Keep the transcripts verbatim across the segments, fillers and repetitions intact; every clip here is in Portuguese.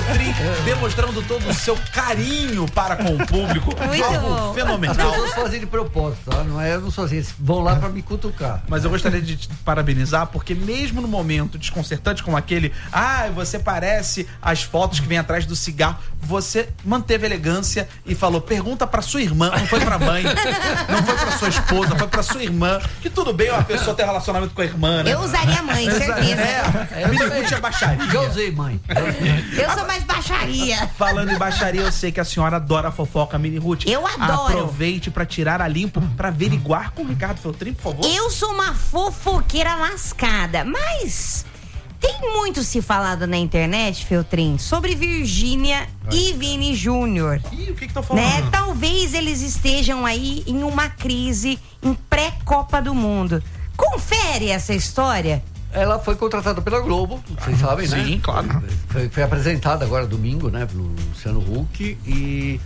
Feltrin demonstrando todo o seu carinho para com o público. Muito Algo bom. fenomenal. As pessoas fazem de propósito, tá? Não é, eu não sou assim, eles vão lá pra me cutucar. Mas eu gostaria de te parabenizar, porque mesmo no momento desconcertante como aquele, ah, você parece as fotos que vem atrás do cigarro, você manteve elegância e falou, pergunta pra sua irmã, não foi pra mãe, não foi pra sua esposa, foi pra sua irmã, que tudo bem uma pessoa ter relacionamento com a irmã, né? Eu usaria a mãe, certeza. É, Minirute é baixaria. Já usei, mãe. Eu sou mais baixaria. Falando em baixaria, eu sei que a senhora adora a fofoca, Minirute. Eu adoro. Aproveite pra tirar a limpo, pra averiguar com o Ricardo Feltrin, por favor. Eu sou uma fofoqueira lascada, mas tem muito se falado na internet, Feltrin, sobre Virgínia e Vini Júnior. Ih, o que que tá falando? Né? Talvez eles estejam aí em uma crise em pré-Copa do Mundo. Confere essa história. Ela foi contratada pela Globo, vocês sabem, né? Sim, claro. Foi, foi apresentada agora domingo, né, pelo Luciano Huck, e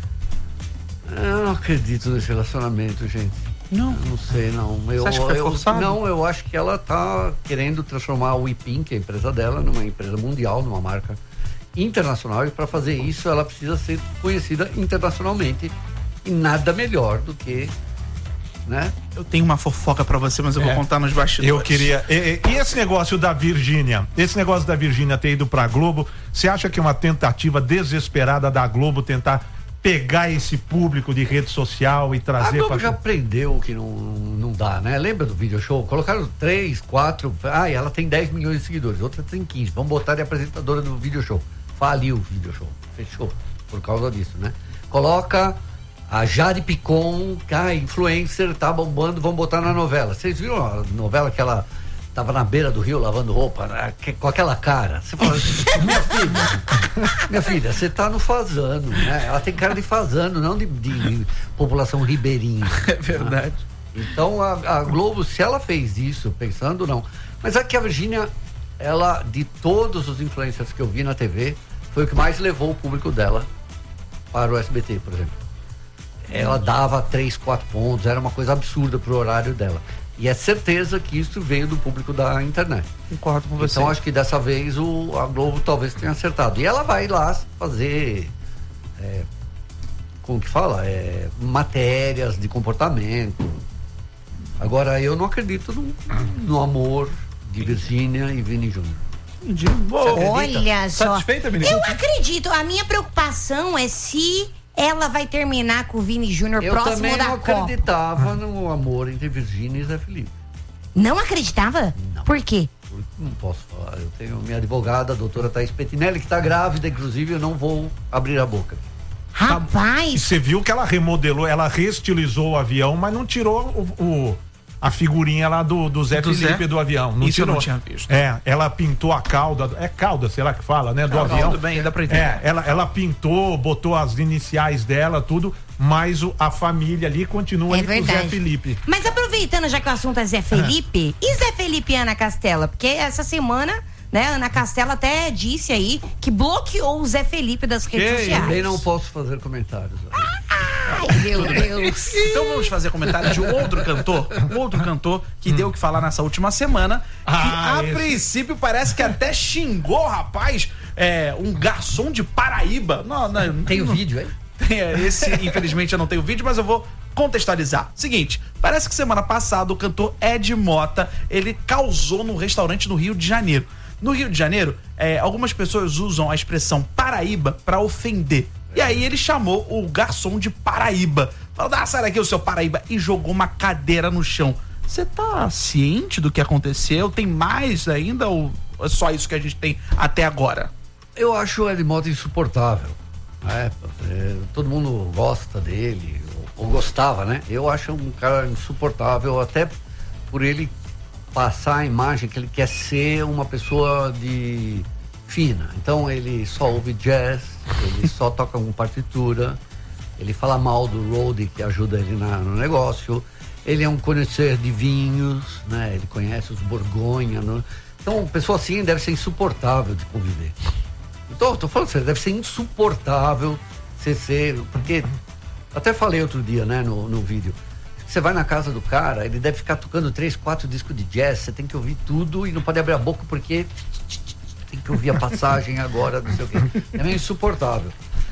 eu não acredito nesse relacionamento, gente. Não. Eu não sei, não. Eu, Você acha que foi eu, forçado? Não, eu acho que ela tá querendo transformar a Weepin, que é a empresa dela, numa empresa mundial, numa marca internacional, e para fazer isso ela precisa ser conhecida internacionalmente, e nada melhor do que, né? Eu tenho uma fofoca pra você, mas eu É. vou contar nos bastidores. Eu queria. E, e esse negócio da Virgínia, esse negócio da Virgínia ter ido pra Globo, você acha que é uma tentativa desesperada da Globo tentar pegar esse público de rede social e A trazer Globo pra... já aprendeu que não, não dá, né? Lembra do video show? Colocaram três, quatro. Ah, ela tem dez milhões de seguidores, outra tem quinze. Vamos botar de apresentadora do video show. Faliu o video show. Fechou. Por causa disso, né? Coloca a Jade Picon, que a influencer tá bombando, vamos botar na novela. Vocês viram a novela que ela tava na beira do rio lavando roupa, né? Com aquela cara? Você fala, minha filha, minha filha, você tá no fazano, né? Ela tem cara de fazano, não de, de população ribeirinha. É verdade. Né? Então a, a Globo, se ela fez isso, pensando, não. Mas é que a Virgínia, ela, de todos os influencers que eu vi na T V, foi o que mais levou o público dela para o S B T, por exemplo. Ela dava três, quatro pontos, era uma coisa absurda pro horário dela. E é certeza que isso veio do público da internet. Concordo com você. Então acho que dessa vez o, a Globo talvez tenha acertado. E ela vai lá fazer, é, como que fala? É, matérias de comportamento. Agora, eu não acredito no, no amor de Virgínia e Vini Júnior. De boa. Olha só. Satisfeita, menina? Eu acredito. A minha preocupação é se ela vai terminar com o Vini Júnior Eu próximo também da não Copa. acreditava no amor entre Virgínia e Zé Felipe. Não acreditava? Não. Por quê? Não posso falar. Eu tenho minha advogada, a doutora Thaís Pettinelli, que está grávida, inclusive, eu não vou abrir a boca. E Rapaz, você viu que ela remodelou, ela reestilizou o avião, mas não tirou o, o- a figurinha lá do, do Zé Do Felipe Zé? do avião. Não Isso eu tirou. não tinha visto. É, ela pintou a cauda, é cauda, sei lá que fala, né, do Não, avião. tudo bem, dá pra entender. É, ela, ela pintou, botou as iniciais dela, tudo, mas o, a família ali continua É ali com o Zé verdade. Felipe. mas aproveitando já que o assunto é Zé Felipe, e Zé Felipe e Ana Castela? Porque essa semana, né, Ana Castela até disse aí que bloqueou o Zé Felipe das redes Que sociais. Também não posso fazer comentários. Ai, meu Deus. Então vamos fazer comentário de outro cantor, um outro cantor que deu o que falar nessa última semana, que Ah, a esse. princípio parece que até xingou, rapaz, é, um garçom de Paraíba. Não, não, Tem o não- vídeo aí? Tem, é, esse, infelizmente, eu não tenho vídeo, mas eu vou contextualizar. Seguinte, parece que semana passada o cantor Ed Mota, ele causou num restaurante no Rio de Janeiro. No Rio de Janeiro, é, algumas pessoas usam a expressão Paraíba pra ofender. E aí ele chamou o garçom de Paraíba. Falou, ah, sai daqui o seu Paraíba. E jogou uma cadeira no chão. Você tá ciente do que aconteceu? Tem mais ainda ou é só isso que a gente tem até agora? Eu acho o Ed Mota insuportável. É, é, todo mundo gosta dele, ou, ou gostava, né? Eu acho um cara insuportável, até por ele passar a imagem que ele quer ser uma pessoa de fina. Então ele só ouve jazz, ele só toca com partitura, ele fala mal do roadie que ajuda ele na, no negócio, ele é um conhecedor de vinhos, né? Ele conhece os Borgonha. No... Então, uma pessoa assim deve ser insuportável de conviver. Então, tô falando sério, deve ser insuportável você ser, porque até falei outro dia, né, no, no vídeo. Você vai na casa do cara, ele deve ficar tocando três, quatro discos de jazz, você tem que ouvir tudo e não pode abrir a boca porque tem que ouvir a passagem agora, não sei o quê. É meio insuportável.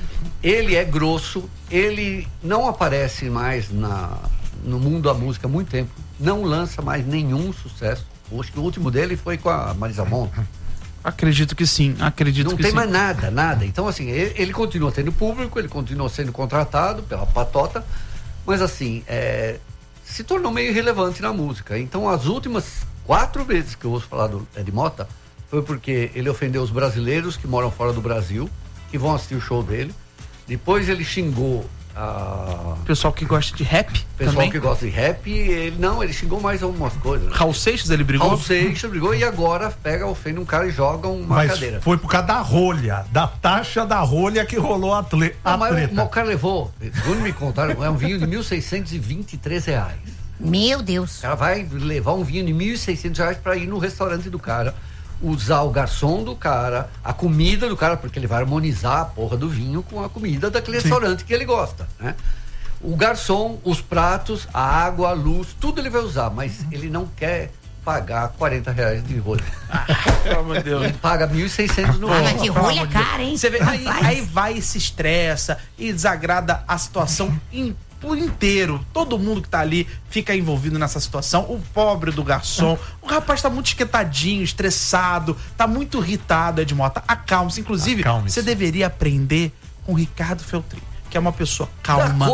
Ele é grosso, ele não aparece mais na, no mundo da música há muito tempo, não lança mais nenhum sucesso. Acho que o último dele foi com a Marisa Monte. Acredito que sim, acredito não que sim. sim. Não tem mais nada, nada. Então, assim, ele, ele continua tendo público, ele continua sendo contratado pela patota, mas, assim, é, se tornou meio irrelevante na música. Então, as últimas quatro vezes que eu ouço falar do Ed Mota foi porque ele ofendeu os brasileiros que moram fora do Brasil, que vão assistir o show dele. Depois ele xingou a... pessoal que gosta de rap pessoal também. que gosta de rap, ele não, ele xingou mais algumas coisas. Né? Raul Seixas, ele brigou? Raul Seixas brigou e agora pega, ofende um cara e joga uma mas cadeira. Foi por causa da rolha, da taxa da rolha que rolou a, tle, a não, mas treta. O cara levou, segundo me contaram, é um vinho de mil seiscentos e vinte e três reais. Meu Deus. O cara vai levar um vinho de mil e seiscentos reais pra ir no restaurante do cara, usar o garçom do cara, a comida do cara, porque ele vai harmonizar a porra do vinho com a comida daquele Sim. restaurante que ele gosta, né? O garçom, os pratos, a água, a luz, tudo ele vai usar, mas ele não quer pagar quarenta reais de rolha. Pelo amor de Deus. Ele paga mil e seiscentos no Ah, rolho. mas que rolha é cara, hein? Você vê, aí, aí vai e se estressa e desagrada a situação in, por inteiro. Todo mundo que tá ali fica envolvido nessa situação. O pobre do garçom. O rapaz tá muito esquentadinho, estressado, tá muito irritado, Ed Mota. Acalme-se. Inclusive, Acalme-se. você deveria aprender com o Ricardo Feltrin, que é uma pessoa calma,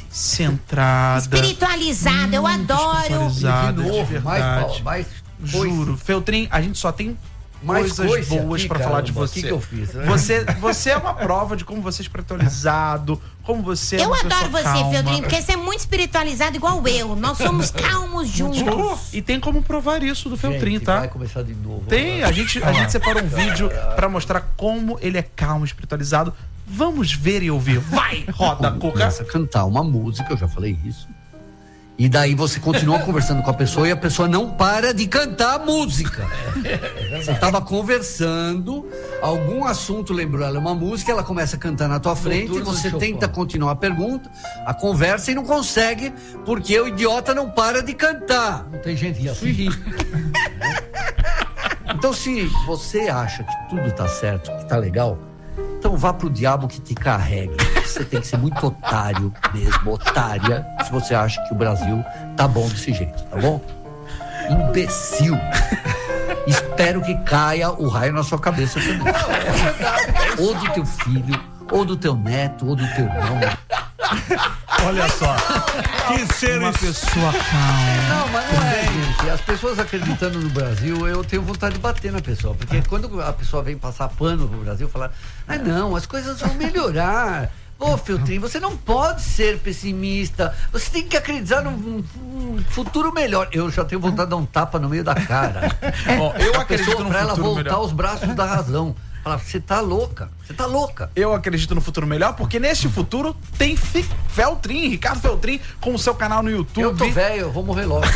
centrada, espiritualizada. Eu adoro. Espiritualizada, de novo, de verdade. mais, mais Juro, Feltrin, a gente só tem mais coisas boas aqui, pra falar de você. O que, que eu fiz? Né? Você, você é uma prova de como você é espiritualizado, como você é Eu uma adoro pessoa você, calma. Feltrin, porque você é muito espiritualizado igual eu. Nós somos calmos juntos. E tem como provar isso do Feltrin, Gente, tá? Vai começar de novo. Tem, a gente, a gente separou um vídeo pra mostrar como ele é calmo, espiritualizado. Vamos ver e ouvir. Vai, roda, Cuca. Começa a cantar uma música, eu já falei isso. E daí você continua conversando com a pessoa e a pessoa não para de cantar a música. Você estava conversando, algum assunto lembrou ela uma música, ela começa a cantar na tua frente, e você tenta continuar a pergunta, a conversa e não consegue, porque o idiota não para de cantar. Não tem gente que isso irrita. Então, se você acha que tudo tá certo, que tá legal, então vá pro diabo que te carregue. Você tem que ser muito otário mesmo, otária, se você acha que o Brasil tá bom desse jeito, tá bom? Imbecil. Espero que caia o raio na sua cabeça também. Ou do teu filho, ou do teu neto, ou do teu irmão. Olha só, que ser Uma pessoa calma. Não, mas não é, gente. As pessoas acreditando no Brasil, eu tenho vontade de bater na pessoa. Porque quando a pessoa vem passar pano pro Brasil, falar, ah não, as coisas vão melhorar. Ô, Feltrin, você não pode ser pessimista. Você tem que acreditar num, num futuro melhor. Eu já tenho vontade de dar um tapa no meio da cara. Ó, eu a acredito pessoa, no pra ela futuro voltar melhor. aos braços da razão. Falar, você tá louca, você tá louca. Eu acredito no futuro melhor, porque neste futuro tem Fi- Feltrin, Ricardo Feltrin, com o seu canal no YouTube. Eu tô velho, eu vou morrer logo.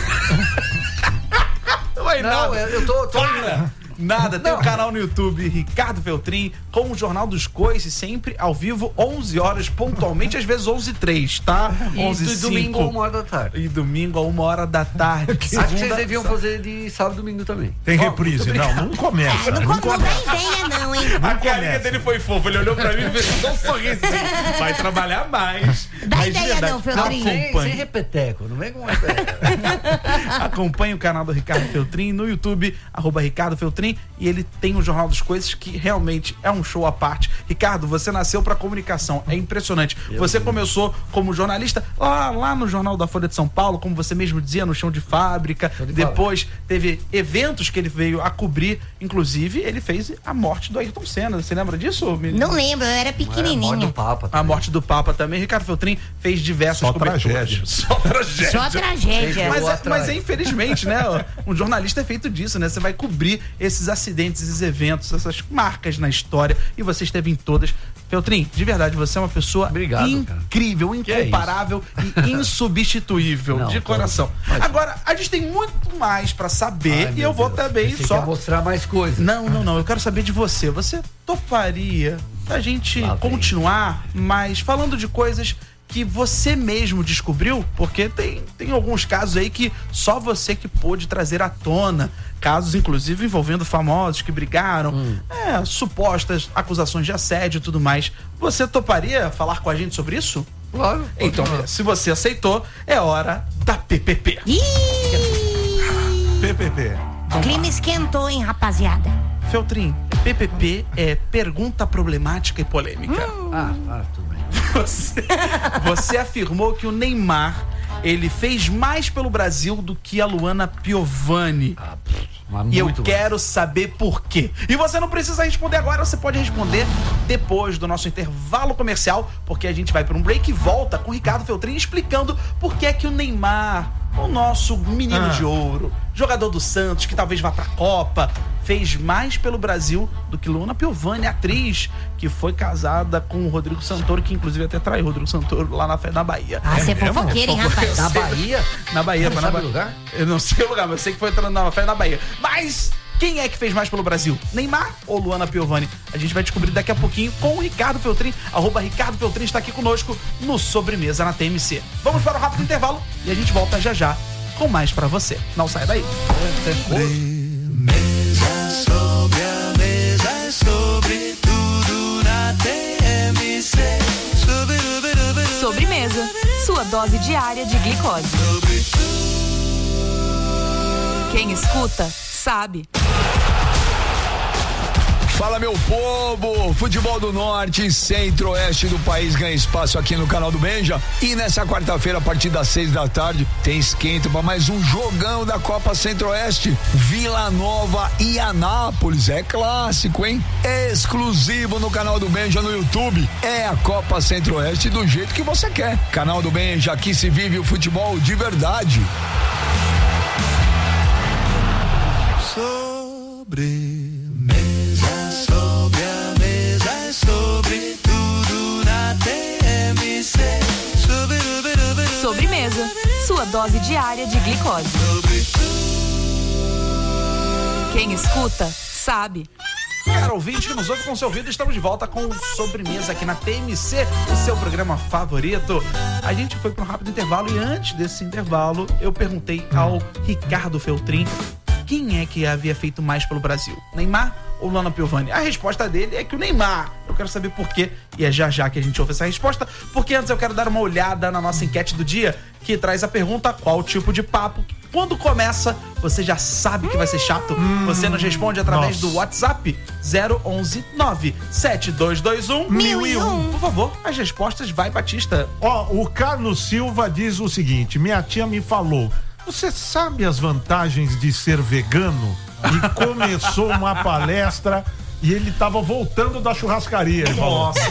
Não vai Não, nada. eu tô... tô... Para! Nada, tem o Não. um canal no YouTube, Ricardo Feltrin, com o Jornal dos Coices, sempre ao vivo, onze horas, pontualmente, às vezes onze e três, tá? E onze do e domingo cinco. a uma hora da tarde. E domingo a uma hora da tarde. Acho que vocês deviam fazer de sábado e domingo também. Tem reprise, não, não começa. Não, Não não dá ideia, não, hein? A carinha começa. dele foi fofa, ele olhou pra mim e fez só um sorrisinho. Vai trabalhar mais. Dá Mas de ideia verdade, não, Feltrin. Sem, sem acompanhe. repeteco, não vem com repeteco. Acompanhe o canal do Ricardo Feltrin no YouTube, arroba Ricardo Feltrin, e ele tem o Jornal dos Coisas, que realmente é um show à parte. Ricardo, você nasceu pra comunicação, é impressionante. Você começou como jornalista lá, lá no Jornal da Folha de São Paulo, como você mesmo dizia, no chão de fábrica. de Depois teve eventos que ele veio a cobrir, inclusive ele fez a morte do Ayrton Senna. Você lembra disso, menino? Não lembro, eu era É, morte do pequenininho. Papa. A morte do Papa também. Ricardo Feltrin fez diversas Só coberturas. tragédia. Só tragédia. Só tragédia. Mas, Lá é, atrás. mas é, infelizmente, né? Um jornalista é feito disso, né? Você vai cobrir esses acidentes, esses eventos, essas marcas na história, e você esteve em todas. Feltrin, de verdade, você é uma pessoa Obrigado, incrível, é incomparável e insubstituível, Não, de tô- coração. mas- Agora, a gente tem muito mais pra saber, Ai, e meu eu vou Deus. também Pensei só... que ia mostrar mais coisas. Não, não, não. Eu quero saber de você. Você toparia a gente Lá vem. continuar, mas falando de coisas que você mesmo descobriu, porque tem, tem alguns casos aí que só você que pôde trazer à tona, casos inclusive envolvendo famosos que brigaram, hum. é, supostas acusações de assédio e tudo mais. Você toparia falar com a gente sobre isso? Claro. Então, falar. Se você aceitou, é hora da P P P. P P P. O clima esquentou, hein, rapaziada? Feltrin, P P P é pergunta problemática e polêmica. Hum. Ah, ah, tudo bem. Você, você afirmou que o Neymar, ele fez mais pelo Brasil do que a Luana Piovani. Ah, e eu quero mais. saber por quê. E você não precisa responder agora, você pode responder depois do nosso intervalo comercial, porque a gente vai para um break e volta com o Ricardo Feltrin explicando por que é que o Neymar, o nosso menino ah. de ouro, jogador do Santos, que talvez vá pra Copa, fez mais pelo Brasil do que Luana Piovani, atriz que foi casada com o Rodrigo Santoro, que inclusive até traiu o Rodrigo Santoro lá na, na Bahia. Ah, você é fofoqueiro, hein, rapaz? Na Bahia? Na Bahia, não na Bahia. Lugar? Eu não sei o lugar, mas eu sei que foi na festa na Bahia. Mas quem é que fez mais pelo Brasil? Neymar ou Luana Piovani? A gente vai descobrir daqui a pouquinho com o Ricardo Feltrin. Arroba Ricardo Feltrin está aqui conosco no Sobremesa na T M C. Vamos para o rápido intervalo e a gente volta já já com mais pra você. Não saia daí. Sobremesa, sobre a mesa, é sobre tudo na T M C. Sobremesa, sua dose diária de glicose. Quem escuta, sabe. Fala, meu povo! Futebol do Norte e Centro-Oeste do país ganha espaço aqui no canal do Benja. E nessa quarta-feira, a partir das seis da tarde, tem esquenta para mais um jogão da Copa Centro-Oeste. Vila Nova e Anápolis. É clássico, hein? É exclusivo no canal do Benja no YouTube. É a Copa Centro-Oeste do jeito que você quer. Canal do Benja, aqui se vive o futebol de verdade. Sobre sobre a mesa, é sobre tudo na T M C. Sobremesa, sua dose diária de glicose. Quem escuta, sabe. Cara, ouvinte que nos ouve com seu ouvido, estamos de volta com Sobremesa aqui na T M C, o seu programa favorito. A gente foi para um rápido intervalo e antes desse intervalo eu perguntei ao Ricardo Feltrin quem é que havia feito mais pelo Brasil, Neymar ou Luana Piovani? A resposta dele é que o Neymar. Eu quero saber por quê, e é já já que a gente ouve essa resposta, porque antes eu quero dar uma olhada na nossa enquete do dia, que traz a pergunta: qual tipo de papo, quando começa, você já sabe que vai ser chato? Hum, você nos responde através nossa. do WhatsApp zero onze nove sete dois dois um mil e um. Por favor, as respostas, vai, Batista. Ó, o Carlos Silva diz o seguinte: minha tia me falou, você sabe as vantagens de ser vegano? E começou uma palestra e ele tava voltando da churrascaria. Ele Nossa.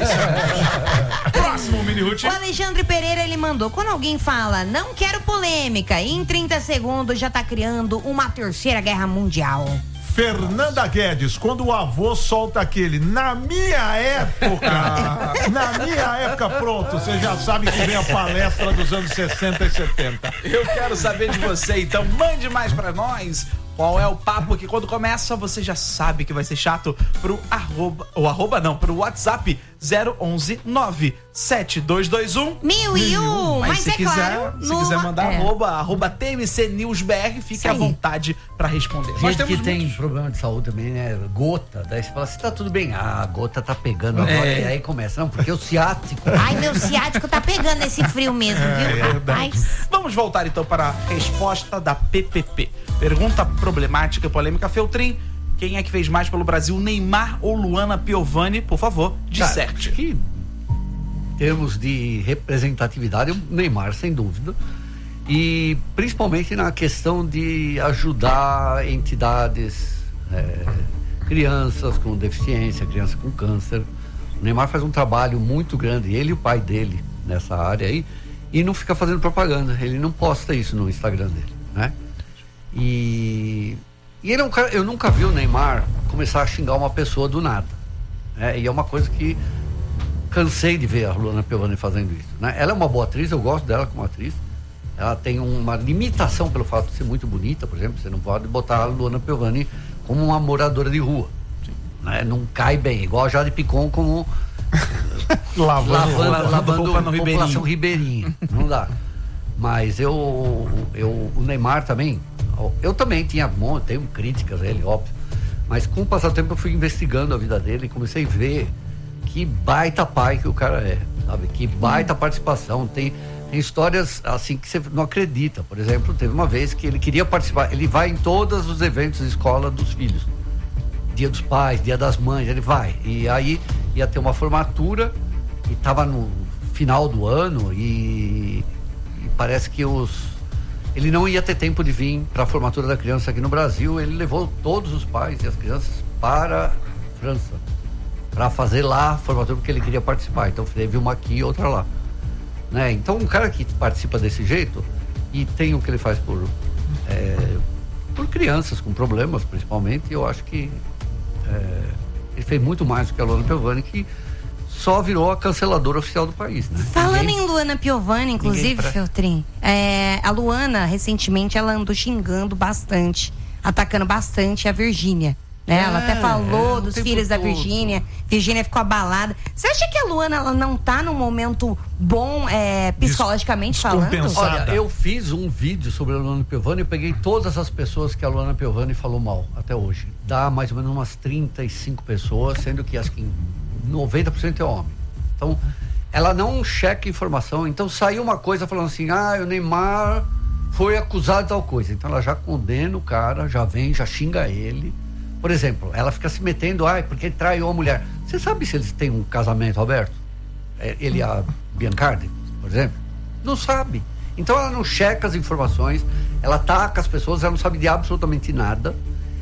Próximo, Mini Ruth. O Alexandre Pereira, ele mandou: quando alguém fala, não quero polêmica, e em trinta segundos já tá criando uma terceira guerra mundial. Fernanda Guedes, quando o avô solta aquele, na minha época, na minha época, pronto, você já sabe que vem a palestra dos anos sessenta e setenta. Eu quero saber de você, então mande mais pra nós. Qual é o papo que quando começa você já sabe que vai ser chato? Pro arroba, ou arroba não, pro WhatsApp zero onze nove sete dois dois um mil e um. Mas, Mas se é quiser, claro, se no... quiser mandar é. arroba, arroba T M C News B R, fique à vontade pra responder. Gente Nós temos que tem muitos... problema de saúde também, né? Gota, daí você fala assim, tá tudo bem. Ah, a gota tá pegando agora, É. e aí começa. Não, porque o ciático. Ai, meu ciático tá pegando esse frio mesmo, viu, É rapaz? Vamos voltar então para a resposta da P P P. Pergunta problemática e polêmica. Feltrin, quem é que fez mais pelo Brasil, Neymar ou Luana Piovani? Por favor, disserte. Que, em termos de representatividade, o Neymar, sem dúvida. E principalmente na questão de ajudar entidades, é, crianças com deficiência, crianças com câncer. O Neymar faz um trabalho muito grande, ele e o pai dele, nessa área aí, e não fica fazendo propaganda. Ele não posta isso no Instagram dele, né? E, e ele é um cara, eu nunca vi o Neymar começar a xingar uma pessoa do nada, né? E é uma coisa que cansei de ver a Luana Piovani fazendo isso, né? Ela é uma boa atriz, eu gosto dela como atriz. Ela tem uma limitação pelo fato de ser muito bonita, por exemplo. Você não pode botar a Luana Piovani como uma moradora de rua, né? Não cai bem, igual a Jade Picon como Lavando, lavando, lavando lavando roupa no população ribeirinha. Não dá. Mas eu, eu, o Neymar também, eu também tinha, bom, tenho críticas a ele, óbvio. Mas com o passar do tempo eu fui investigando a vida dele e comecei a ver que baita pai que o cara é, sabe? Que baita participação. Tem, tem histórias assim que você não acredita. Por exemplo, teve uma vez que ele queria participar, ele vai em todos os eventos de escola dos filhos. Dia dos pais, dia das mães, ele vai. E aí ia ter uma formatura e tava no final do ano e, e parece que os ele não ia ter tempo de vir para a formatura da criança aqui no Brasil. Ele levou todos os pais e as crianças para a França para fazer lá a formatura porque ele queria participar. Então teve uma aqui e outra lá, né? Então um cara que participa desse jeito e tem o que ele faz por é, por crianças com problemas principalmente, eu acho que é, ele fez muito mais do que a Luana Piovani, que só virou a canceladora oficial do país, né? Falando Ninguém... em Luana Piovani, inclusive, Ninguém... Feltrin, é, a Luana, recentemente, ela andou xingando bastante, atacando bastante a Virgínia. Né? É, ela até falou é, dos tempo filhos da todo. Virgínia. Virgínia ficou abalada. Você acha que a Luana ela não tá num momento bom é, psicologicamente falando? Olha, eu fiz um vídeo sobre a Luana Piovani, eu peguei todas as pessoas que a Luana Piovani falou mal até hoje. Dá mais ou menos umas trinta e cinco pessoas, sendo que acho que noventa por cento é homem. Então, ela não checa informação. Então, saiu uma coisa falando assim, ah, o Neymar foi acusado de tal coisa. Então, ela já condena o cara, já vem, já xinga ele. Por exemplo, ela fica se metendo, ah, porque traiu a mulher. Você sabe se eles têm um casamento aberto? Ele e a Biancardi, por exemplo? Não sabe. Então, ela não checa as informações, ela ataca as pessoas, ela não sabe de absolutamente nada.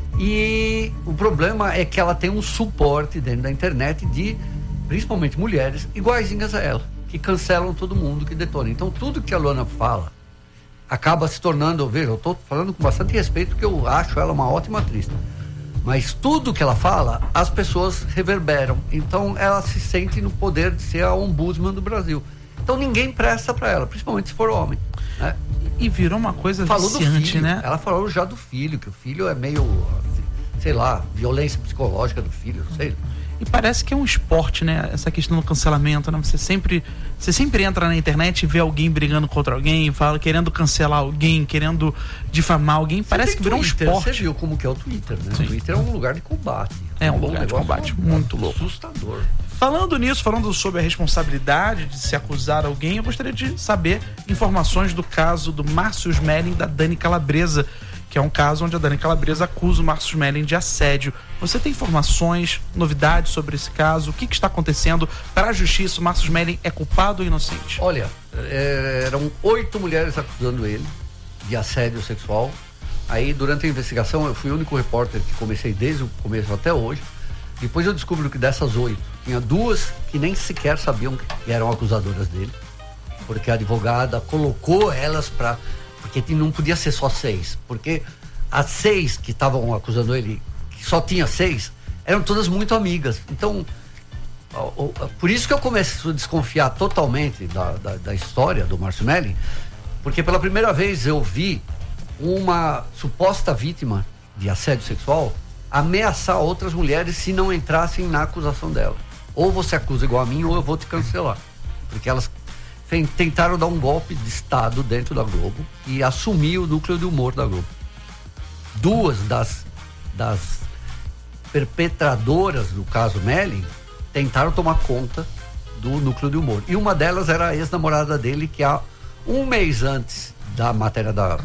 E o problema é que ela tem um suporte dentro da internet de, principalmente mulheres, iguaizinhas a ela, que cancelam todo mundo, que detonam. Então, tudo que a Luana fala acaba se tornando, veja, eu estou falando com bastante respeito, porque eu acho ela uma ótima atriz. Mas tudo que ela fala, as pessoas reverberam. Então, ela se sente no poder de ser a ombudsman do Brasil. Então, ninguém presta para ela, principalmente se for homem, né? E virou uma coisa falou viciante, do filho, né? Ela falou já do filho, que o filho é meio, sei lá, violência psicológica do filho, sei. E parece que é um esporte, né? Essa questão do cancelamento, né? Você sempre, você sempre entra na internet e vê alguém brigando contra alguém, fala, querendo cancelar alguém, querendo difamar alguém. Você parece que virou Twitter, um esporte. Você viu como que é o Twitter, né? Sim. O Twitter é um lugar de combate. É um bom lugar de negócio, combate, é muito louco. Assustador. Falando nisso, falando sobre a responsabilidade de se acusar alguém, eu gostaria de saber informações do caso do Márcio Smelling da Dani Calabresa, que é um caso onde a Dani Calabresa acusa o Márcio Smelling de assédio. Você tem informações, novidades sobre esse caso? O que, que está acontecendo? Para a justiça, o Márcio Smelling é culpado ou inocente? Olha, é, eram oito mulheres acusando ele de assédio sexual. Aí, durante a investigação, eu fui o único repórter que comecei desde o começo até hoje. Depois eu descubro que dessas oito, tinha duas que nem sequer sabiam que eram acusadoras dele, porque a advogada colocou elas para... Porque não podia ser só seis, porque as seis que estavam acusando ele, que só tinha seis, eram todas muito amigas. Então, por isso que eu começo a desconfiar totalmente da, da, da história do Márcio Smelling, porque pela primeira vez eu vi uma suposta vítima de assédio sexual ameaçar outras mulheres se não entrassem na acusação dela. Ou você acusa igual a mim, ou eu vou te cancelar. Porque elas tentaram dar um golpe de Estado dentro da Globo e assumir o núcleo de humor da Globo. Duas das, das perpetradoras do caso Smelling tentaram tomar conta do núcleo de humor. E uma delas era a ex-namorada dele, que há um mês antes da matéria da...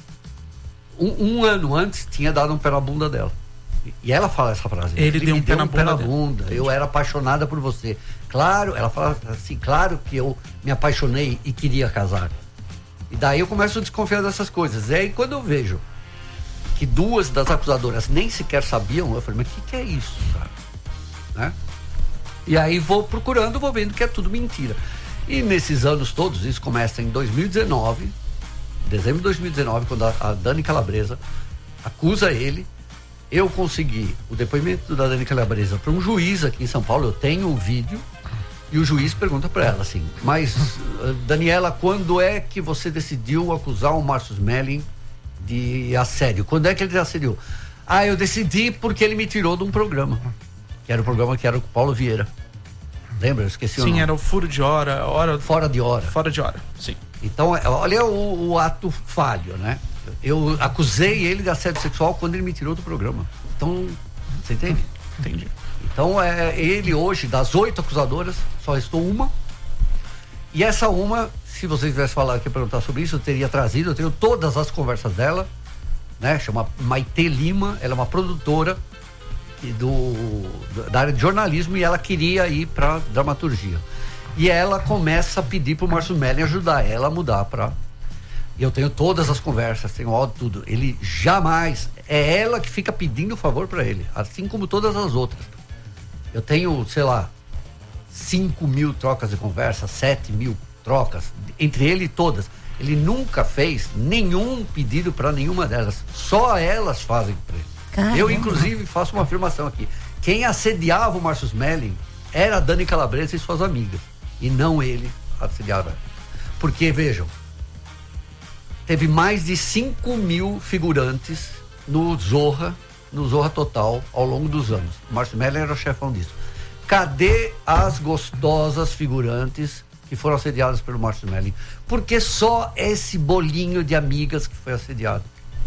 Um, um ano antes, tinha dado um pé na bunda dela. E ela fala essa frase. Ele, ele deu um pé na um pé na bunda. bunda. Eu era apaixonada por você. Claro, ela fala assim, claro que eu me apaixonei e queria casar. E daí eu começo a desconfiar dessas coisas. E aí quando eu vejo que duas das acusadoras nem sequer sabiam, eu falei, mas o que, que é isso, cara? Né? E aí vou procurando, vou vendo que é tudo mentira. E nesses anos todos, isso começa em dois mil e dezenove, dezembro de dois mil e dezenove, quando a, a Dani Calabresa acusa ele. Eu consegui o depoimento da Dani Calabresa para um juiz aqui em São Paulo. Eu tenho um vídeo e o juiz pergunta para ela assim, mas Daniela, quando é que você decidiu acusar o Márcio Smelling de assédio? Quando é que ele assediou? Ah, eu decidi porque ele me tirou de um programa, que era o programa que era com o Paulo Vieira. Lembra? Eu esqueci o Sim, nome. era o furo de hora, hora. Fora de hora. Fora de hora, sim. Então, é, olha o, o ato falho, né? Eu acusei ele de assédio sexual quando ele me tirou do programa. Então, você entende? Entendi. Então, é, ele hoje, das oito acusadoras, só restou uma. E essa uma, se vocês tivessem falado aqui perguntar sobre isso, eu teria trazido, eu tenho todas as conversas dela, né? Chama Maite Lima, ela é uma produtora do, da área de jornalismo e ela queria ir para dramaturgia. E ela começa a pedir pro Márcio Mellen ajudar ela a mudar para. E eu tenho todas as conversas, tenho áudio, tudo. Ele jamais, é ela que fica pedindo favor para ele, assim como todas as outras. Eu tenho, sei lá, cinco mil trocas de conversa, sete mil trocas, entre ele e todas. Ele nunca fez nenhum pedido para nenhuma delas. Só elas fazem para ele. Caramba. Eu, inclusive, faço uma afirmação aqui. Quem assediava o Márcio Smelling era a Dani Calabresa e suas amigas. E não ele assediava. Porque, vejam, teve mais de cinco mil figurantes no Zorra, no Zorra Total, ao longo dos anos. O Márcio Smelling era o chefão disso. Cadê as gostosas figurantes que foram assediadas pelo Márcio Smelling? Porque só esse bolinho de amigas que foi assediado.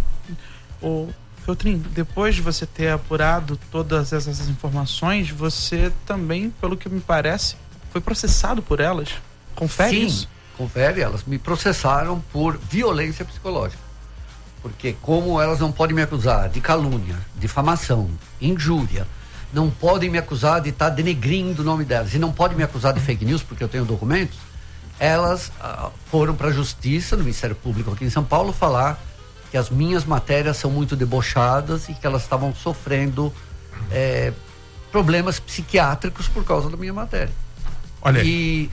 Ô, Feltrin, depois de você ter apurado todas essas informações, você também, pelo que me parece, foi processado por elas. Confere Sim, isso? confere. Elas me processaram por violência psicológica. Porque como elas não podem me acusar de calúnia, difamação, injúria, não podem me acusar de estar denegrindo o nome delas e não podem me acusar de fake news porque eu tenho documentos, elas ah, foram para a justiça, no Ministério Público aqui em São Paulo, falar que as minhas matérias são muito debochadas e que elas estavam sofrendo é, problemas psiquiátricos por causa da minha matéria. Olha aí. E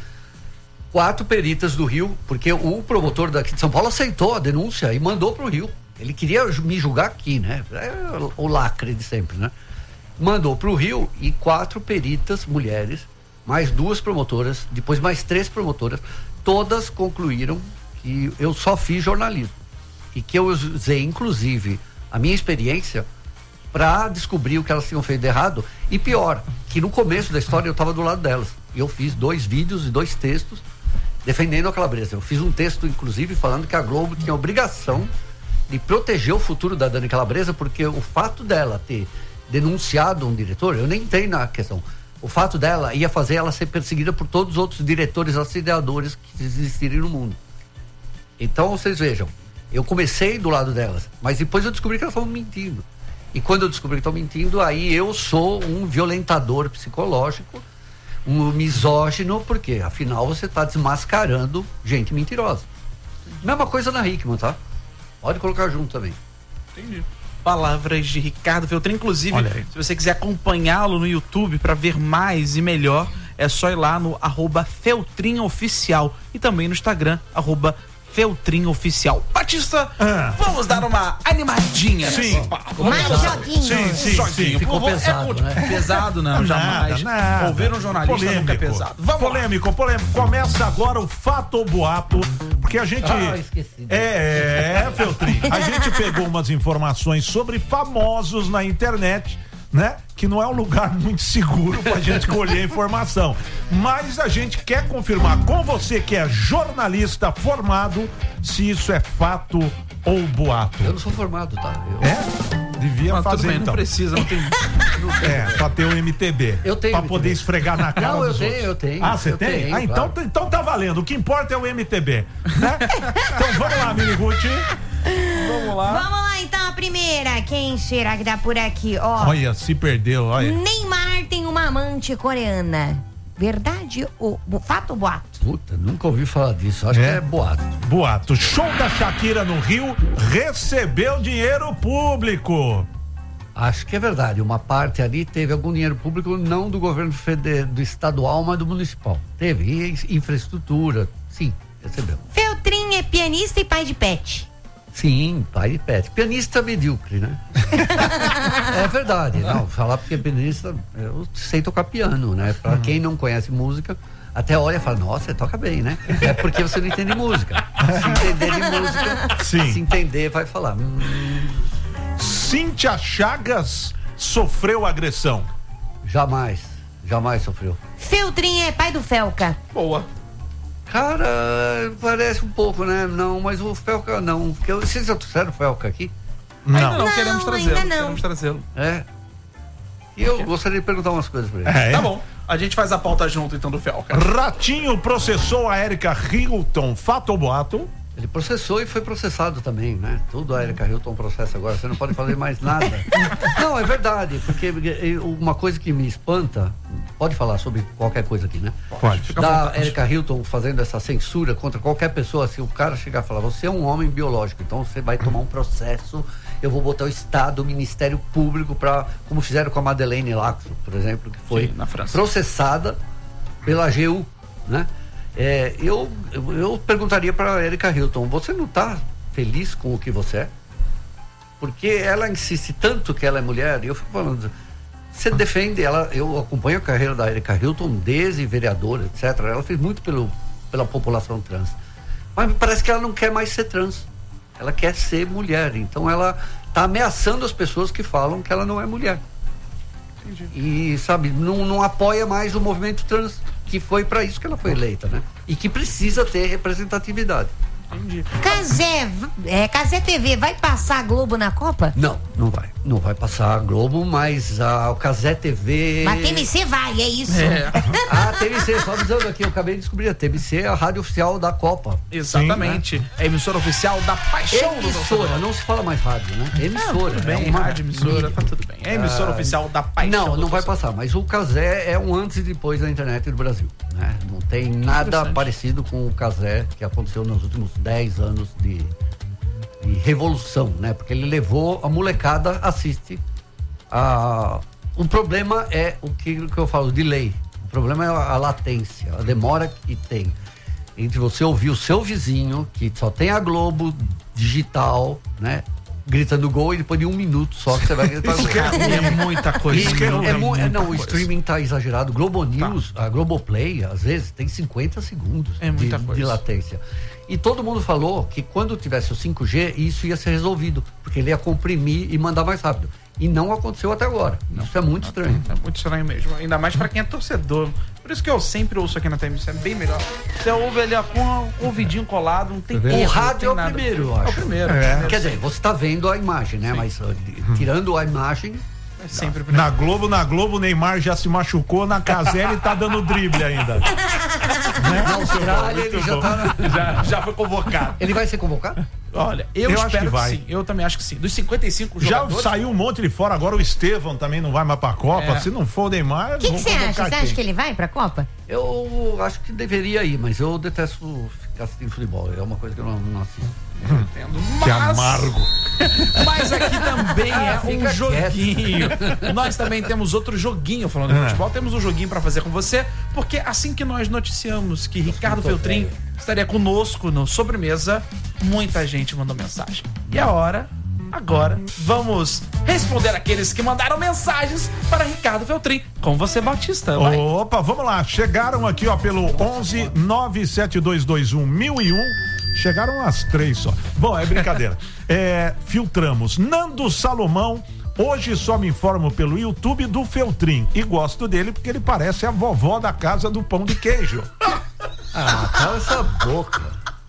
quatro peritas do Rio, porque o promotor daqui de São Paulo aceitou a denúncia e mandou para o Rio. Ele queria me julgar aqui, né? É o lacre de sempre, né? Mandou para o Rio e quatro peritas mulheres, mais duas promotoras, depois mais três promotoras, todas concluíram que eu só fiz jornalismo e que eu usei, inclusive, a minha experiência para descobrir o que elas tinham feito de errado. E pior, que no começo da história eu estava do lado delas. E eu fiz dois vídeos e dois textos defendendo a Calabresa. Eu fiz um texto, inclusive, falando que a Globo tinha a obrigação de proteger o futuro da Dani Calabresa, porque o fato dela ter denunciado um diretor, eu nem entrei na questão, o fato dela ia fazer ela ser perseguida por todos os outros diretores assediadores que existirem no mundo. Então, vocês vejam, eu comecei do lado delas, mas depois eu descobri que elas estavam mentindo. E quando eu descobri que estão mentindo, aí eu sou um violentador psicológico, um misógino, porque afinal você está desmascarando gente mentirosa. Mesma coisa na Hickman, tá? Pode colocar junto também. Entendi. Palavras de Ricardo Feltrin. Inclusive, se você quiser acompanhá-lo no YouTube para ver mais e melhor, é só ir lá no arroba Feltrin Oficial e também no Instagram, arroba Feltrin Oficial. Batista, Ah. vamos dar uma animadinha. Sim. nessa papo. Mais Vamos lá. joguinho. Sim, sim, Joguinho. sim. Ficou Por favor, pesado, é, né? Pesado não, jamais. Nada, nada. Ouvir um jornalista nunca é pesado. Vamos lá. polêmico, polêmico. Começa agora o fato ou boato, porque a gente... Ah, esqueci. É, é, Feltrin. A gente pegou umas informações sobre famosos na internet, né? Que não é um lugar muito seguro pra gente colher informação. Mas a gente quer confirmar com você que é jornalista formado se isso é fato ou boato. Eu não sou formado, tá? Eu, É? Devia Mas tudo fazer bem, então. não precisa, não tem. É, pra ter o M T B. Eu tenho Pra M T B. poder esfregar na cara Não, eu dos tenho, outros. eu tenho, Ah, você eu tem? tenho, Ah, então, claro. então tá valendo. O que importa é o M T B, né? Então vamos lá, Miniguti. Vamos lá. Vamos lá, então, a primeira. Quem será que dá por aqui? Ó, Olha, se perdeu, olha. Neymar tem uma amante coreana. Verdade ou fato ou boato? Puta, nunca ouvi falar disso. Acho É? que é boato. Boato. Show da Shakira no Rio recebeu dinheiro público. Acho que é verdade. Uma parte ali teve algum dinheiro público, não do governo federal, do estadual, mas do municipal. Teve. E infraestrutura, sim, recebeu. Feltrin é pianista e pai de pet. Sim, pai de pet. Pianista medíocre, né? É verdade. Não, falar porque pianista, eu sei tocar piano, né? Pra quem não conhece música, até olha e fala, nossa, você toca bem, né? É porque você não entende música. Se entender de música, Sim. se entender, vai falar. Hum, Cíntia Chagas sofreu agressão. jamais. Jamais sofreu. Feltrin é pai do Felca. Boa. Cara, parece um pouco, né? Não, mas o Felca não. Porque eu, vocês já trouxeram o Felca aqui? Ainda Não. não, Não, queremos ainda trazê-lo. não. Queremos trazê-lo. É. E eu gostaria de perguntar umas coisas pra ele. É, Tá bom. A gente faz a pauta junto, então, do Felca. Ratinho processou a Erika Hilton. Fato ou boato? Ele processou e foi processado também, né? Tudo a Erika Hilton processa agora, você não pode fazer mais nada. Não, é verdade, porque uma coisa que me espanta, pode falar sobre qualquer coisa aqui, né? Pode. Fica à Da vontade. Erika Hilton fazendo essa censura contra qualquer pessoa, se o cara chegar e falar, você é um homem biológico, então você vai tomar um processo, eu vou botar o Estado, o Ministério Público para, como fizeram com a Madeleine Lacso, por exemplo, que foi Sim, na França. processada pela A G U, né? É, eu, eu, eu perguntaria para a Erika Hilton, você não está feliz com o que você é? Porque ela insiste tanto que ela é mulher, e eu fico falando, você defende ela, eu acompanho a carreira da Erika Hilton desde vereadora, etcétera. Ela fez muito pelo, pela população trans. Mas me parece que ela não quer mais ser trans. Ela quer ser mulher. Então ela está ameaçando as pessoas que falam que ela não é mulher. Entendi. E, sabe, não, não apoia mais o movimento trans, que foi para isso que ela foi eleita, né? E que precisa ter representatividade. Entendi. Casé, é, Casé T V, vai passar a Globo na Copa? Não, não vai. Não vai passar a Globo, mas a, o Casé T V... Mas T V C vai, é isso. É. A T V C, só avisando aqui, eu acabei de descobrir, a T V C é a rádio oficial da Copa. Exatamente. É a emissora oficial da paixão do Emissora, torcedor. não se fala mais rádio, né? Emissora. Tudo bem, é uma rádio, emissora, mídia. tá tudo bem. É a emissora Ah, oficial da paixão Não, do não vai torcedor. passar, mas o Casé é um antes e depois da internet do Brasil, né? Não tem nada Interessante. parecido com o Casé que aconteceu nos últimos dez anos de, de revolução, né? Porque ele levou, a molecada assiste. A, o problema é o que, que eu falo, o delay. O problema é a, a latência, a demora que tem entre você ouvir o seu vizinho, que só tem a Globo digital, né? Gritando gol, e depois de um minuto só que você vai gritar gol. É muita coisa. E Isso é, é mu- muita não, o coisa. streaming tá exagerado. Globo News, a Globoplay, às vezes, tem cinquenta segundos É muita de, coisa. de latência. E todo mundo falou que quando tivesse o cinco G, isso ia ser resolvido, porque ele ia comprimir e mandar mais rápido. E não aconteceu até agora. Isso é muito estranho. É muito estranho mesmo. Ainda mais pra quem é torcedor. Por isso que eu sempre ouço aqui na T M C, é bem melhor. Você ouve ali ó, com o ouvidinho colado, não tem vê? erro, O não rádio tem é o nada. primeiro, eu É o acho. primeiro. É. primeiro Quer dizer, sempre. você está vendo a imagem, né? Mas uh, de- tirando a imagem, É sempre o primeiro. Na Globo, na Globo, o Neymar já se machucou, na Casé ele tá dando drible ainda. Né? na Austrália Muito ele já bom. tá. Já, já foi convocado. Ele vai ser convocado? Olha, eu, Eu acho espero que que, vai. sim. Eu também acho que sim. Dos cinquenta e cinco Já jogadores... saiu um monte de fora, agora o Estevão também não vai mais pra Copa. É. Se não for o Neymar, O que vão você acha? convocar Você acha quem? que ele vai pra Copa? Eu acho que deveria ir, mas eu detesto ficar assistindo futebol. É uma coisa que eu não, não assisto. Entendo. Que Mas- amargo. Mas aqui também é um fica joguinho. Nós também temos outro joguinho falando de É. futebol. Temos um joguinho pra fazer com você, porque assim que nós noticiamos que Ricardo Feltrin estaria conosco no Sobremesa, muita gente mandou mensagem. E a hora, agora, vamos responder aqueles que mandaram mensagens para Ricardo Feltrin. Com você, Batista. Vai. Opa, vamos lá. Chegaram aqui, ó, pelo onze nove sete dois dois um mil e um. Chegaram as três só. Bom, é brincadeira. É, filtramos. Nando Salomão. Hoje só me informo pelo YouTube do Feltrin. E gosto dele porque ele parece a vovó da casa do pão de queijo. Ah, cala essa boca.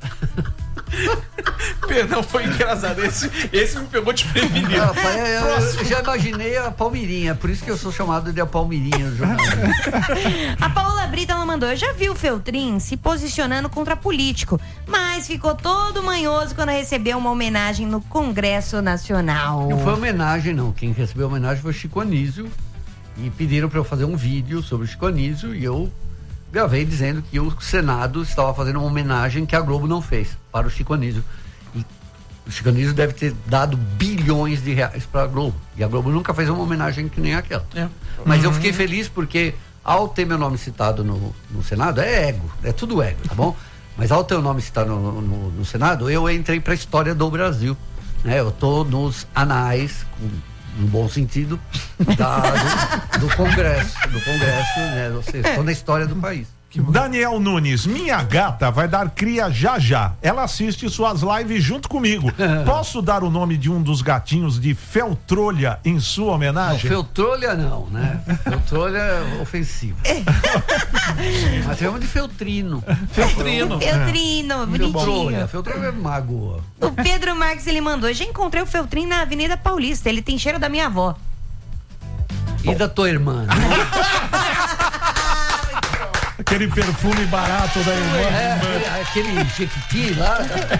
Perdão, foi engraçado. Esse, esse me pegou desprevenido. Ah, pai, eu- eu, Próximo. já imaginei a Palmirinha, por isso que eu sou chamado de a Palmirinha do jornal. A Paola Brita ela mandou, eu já vi o Feltrin se posicionando contra político, mas ficou todo manhoso quando recebeu uma homenagem no Congresso Nacional. Não foi homenagem, não. Quem recebeu a homenagem foi o Chico Anísio. E pediram para eu fazer um vídeo sobre o Chico Anísio e eu gravei dizendo que o Senado estava fazendo uma homenagem que a Globo não fez para o Chico Anísio. E o Chico Anísio deve ter dado bilhões de reais para a Globo. E a Globo nunca fez uma homenagem que nem aquela. É. Mas eu fiquei feliz porque ao ter meu nome citado no, no Senado, é ego, é tudo ego, tá bom? Mas ao ter o nome citado no, no, no Senado, eu entrei para a história do Brasil. Né? Eu tô nos anais, com, no bom sentido, da, do, do Congresso, do Congresso, né? Ou seja, estou na história do país. Daniel Nunes, minha gata vai dar cria já já. Ela assiste suas lives junto comigo. Posso dar o nome de um dos gatinhos de Feltrolha em sua Não, homenagem? Feltrolha não, né? Feltrolha é ofensivo. Mas chama de Feltrino. Feltrino. Feltrino, bonitinho. Feltrolha. Feltrolha é magoa. O Pedro Marques, ele mandou, já encontrei o Feltrin na Avenida Paulista, ele tem cheiro da minha avó. E da tua irmã? Né? Aquele perfume barato da irmã. É, aquele Jequiti lá.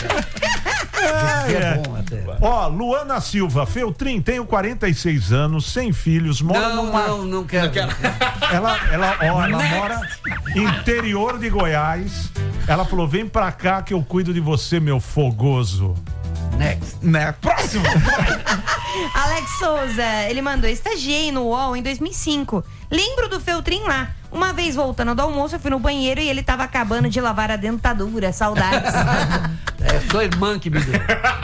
É, É é. bom até. Ó, Luana Silva, Feltrin, tenho quarenta e seis anos, sem filhos, mora Não, numa... não, não quero. Ela, ela, ó, ela mora interior de Goiás. Ela falou, vem pra cá que eu cuido de você, meu fogoso. Next. Né? Próximo. Alex Souza, ele mandou, estagiei no U O L em dois mil e cinco. Lembro do Feltrin lá. Uma vez voltando do almoço, eu fui no banheiro e ele tava acabando de lavar a dentadura. Saudades. É sua irmã que me deu.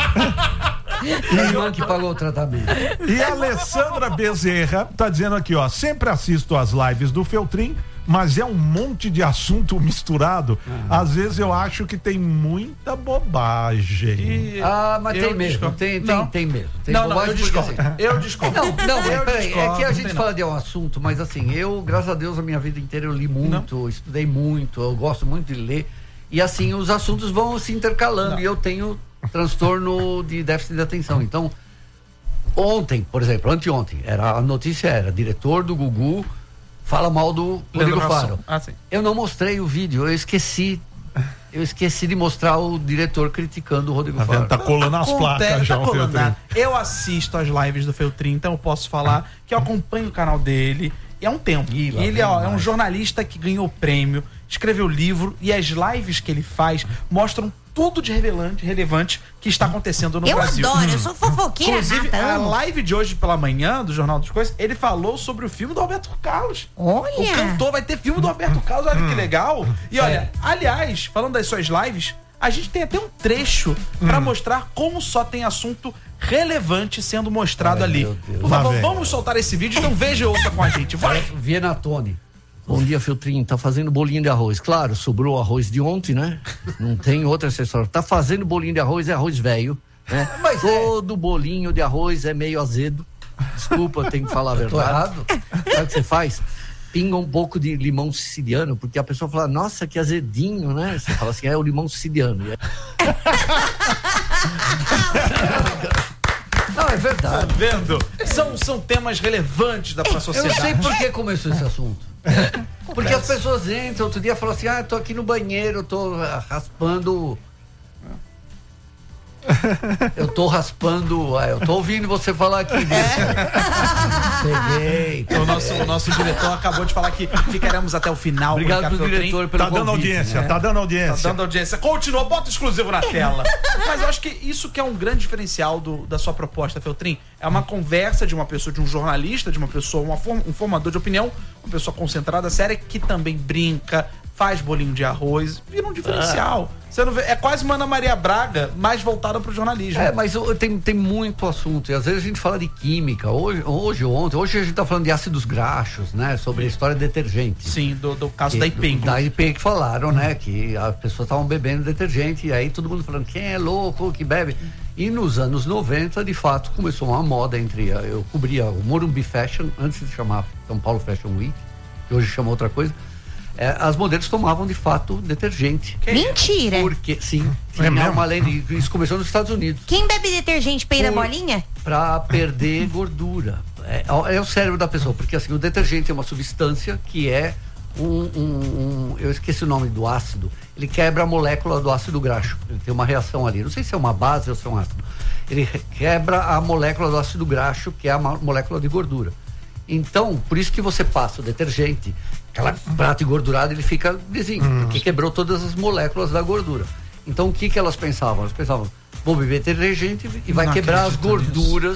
Sua irmã que pagou o tratamento. E a Alessandra Bezerra tá dizendo aqui, ó, sempre assisto as lives do Feltrin, mas é um monte de assunto misturado. Às vezes eu acho que tem muita bobagem. E Ah, mas eu tem mesmo. discordo. Tem, tem, Não. tem mesmo. Tem Não, não, bobagem eu porque, discordo. assim, Eu discordo. Não, não, Eu é, peraí, é discordo, que a não gente tem fala de um assunto, mas assim, eu, graças a Deus, a minha vida inteira eu li muito, estudei muito, eu gosto muito de ler. E assim, os assuntos vão se intercalando. Não. E eu tenho transtorno de déficit de atenção. Então, ontem, por exemplo, anteontem, era, a notícia era, diretor do Gugu fala mal do Rodrigo Leandro Faro. Hassum. Ah, sim. Eu não mostrei o vídeo, eu esqueci. Eu esqueci de mostrar o diretor criticando o Rodrigo Tá Faro. vendo? Tá colando as Acontece, placas já, tá o colando Feltrin. nada. Eu assisto as lives do Feltrin, então eu posso falar que eu acompanho o canal dele e há um tempo. Ih, E lá ele vem ó, é um mais. jornalista que ganhou prêmio, escreveu livro e as lives que ele faz mostram tudo de relevante, relevante que está acontecendo no Eu Brasil. adoro, eu sou fofoqueira, Inclusive, gata, a amo. live de hoje pela manhã, do Jornal das Coisas, ele falou sobre o filme do Roberto Carlos. Olha. O cantor vai ter filme do Roberto Carlos, olha que legal. E olha, aliás, falando das suas lives, a gente tem até um trecho pra mostrar como só tem assunto relevante sendo mostrado Ai, ali. meu Deus. Por favor, Lá vem. vamos soltar esse vídeo, então veja e ouça com a gente. Vai! Viena Tony. Bom dia, Feltrin. Tá fazendo bolinho de arroz. Claro, sobrou arroz de ontem, né? Não tem outra acessório. Tá fazendo bolinho de arroz, é arroz velho, né? Mas é. Todo bolinho de arroz é meio azedo. Desculpa, eu tenho que falar a verdade. errado? Sabe o que você faz? Pinga um pouco de limão siciliano, porque a pessoa fala, nossa, que azedinho, né? Você fala assim, é o limão siciliano. E é- Não, é verdade. Tá vendo? São, são temas relevantes da pra Eu sociedade. sei por que começou esse assunto. Porque as pessoas entram, outro dia falam assim, ah, eu tô aqui no banheiro, eu tô ah, raspando. Eu tô raspando. Ah, eu tô ouvindo você falar aqui disso. Peguei. O nosso, o nosso diretor acabou de falar que ficaremos até o final. Obrigado porque a pro Feltrin diretor pelo Tá dando convite, audiência, né? tá dando Tá audiência. dando audiência. Continua, bota o exclusivo na tela. Mas eu acho que isso que é um grande diferencial do, da sua proposta, Feltrin. É uma conversa de uma pessoa, de um jornalista, de uma pessoa, uma form, um formador de opinião, uma pessoa concentrada, séria, que também brinca, faz bolinho de arroz, vira um diferencial. Você não vê, é quase uma Ana Maria Braga, mais voltada pro jornalismo. É, mas o- tem, tem muito assunto. E às vezes a gente fala de química. Hoje, hoje ou ontem, hoje a gente tá falando de ácidos graxos, né? Sobre a história de detergente. Sim, do, do caso Que- da I P, Da inclusive. I P que falaram, né? Que as pessoas estavam bebendo detergente e aí todo mundo falando quem é louco, que bebe. E nos anos noventa, de fato, começou uma moda entre. a- Eu cobria o Morumbi Fashion, antes de chamar São Paulo Fashion Week, que hoje chama outra coisa. É, as modelos tomavam de fato detergente. Mentira. Porque, sim, É tinha mesmo? uma lei de, isso começou nos Estados Unidos. Quem bebe detergente peida Por- bolinha? Pra perder gordura. É, é o cérebro da pessoa, porque assim, o detergente é uma substância que é um, um- um- eu esqueci o nome do ácido, ele quebra a molécula do ácido graxo, ele tem uma reação ali, não sei se é uma base ou se é um ácido, ele re- quebra a molécula do ácido graxo, que é a ma- molécula de gordura. Então, por isso que você passa o detergente, aquela prato engordurado, ele fica lisinho, porque quebrou todas as moléculas da gordura. Então, o que que elas pensavam? Elas pensavam, vou beber detergente e vai Não quebrar as acredito nisso. gorduras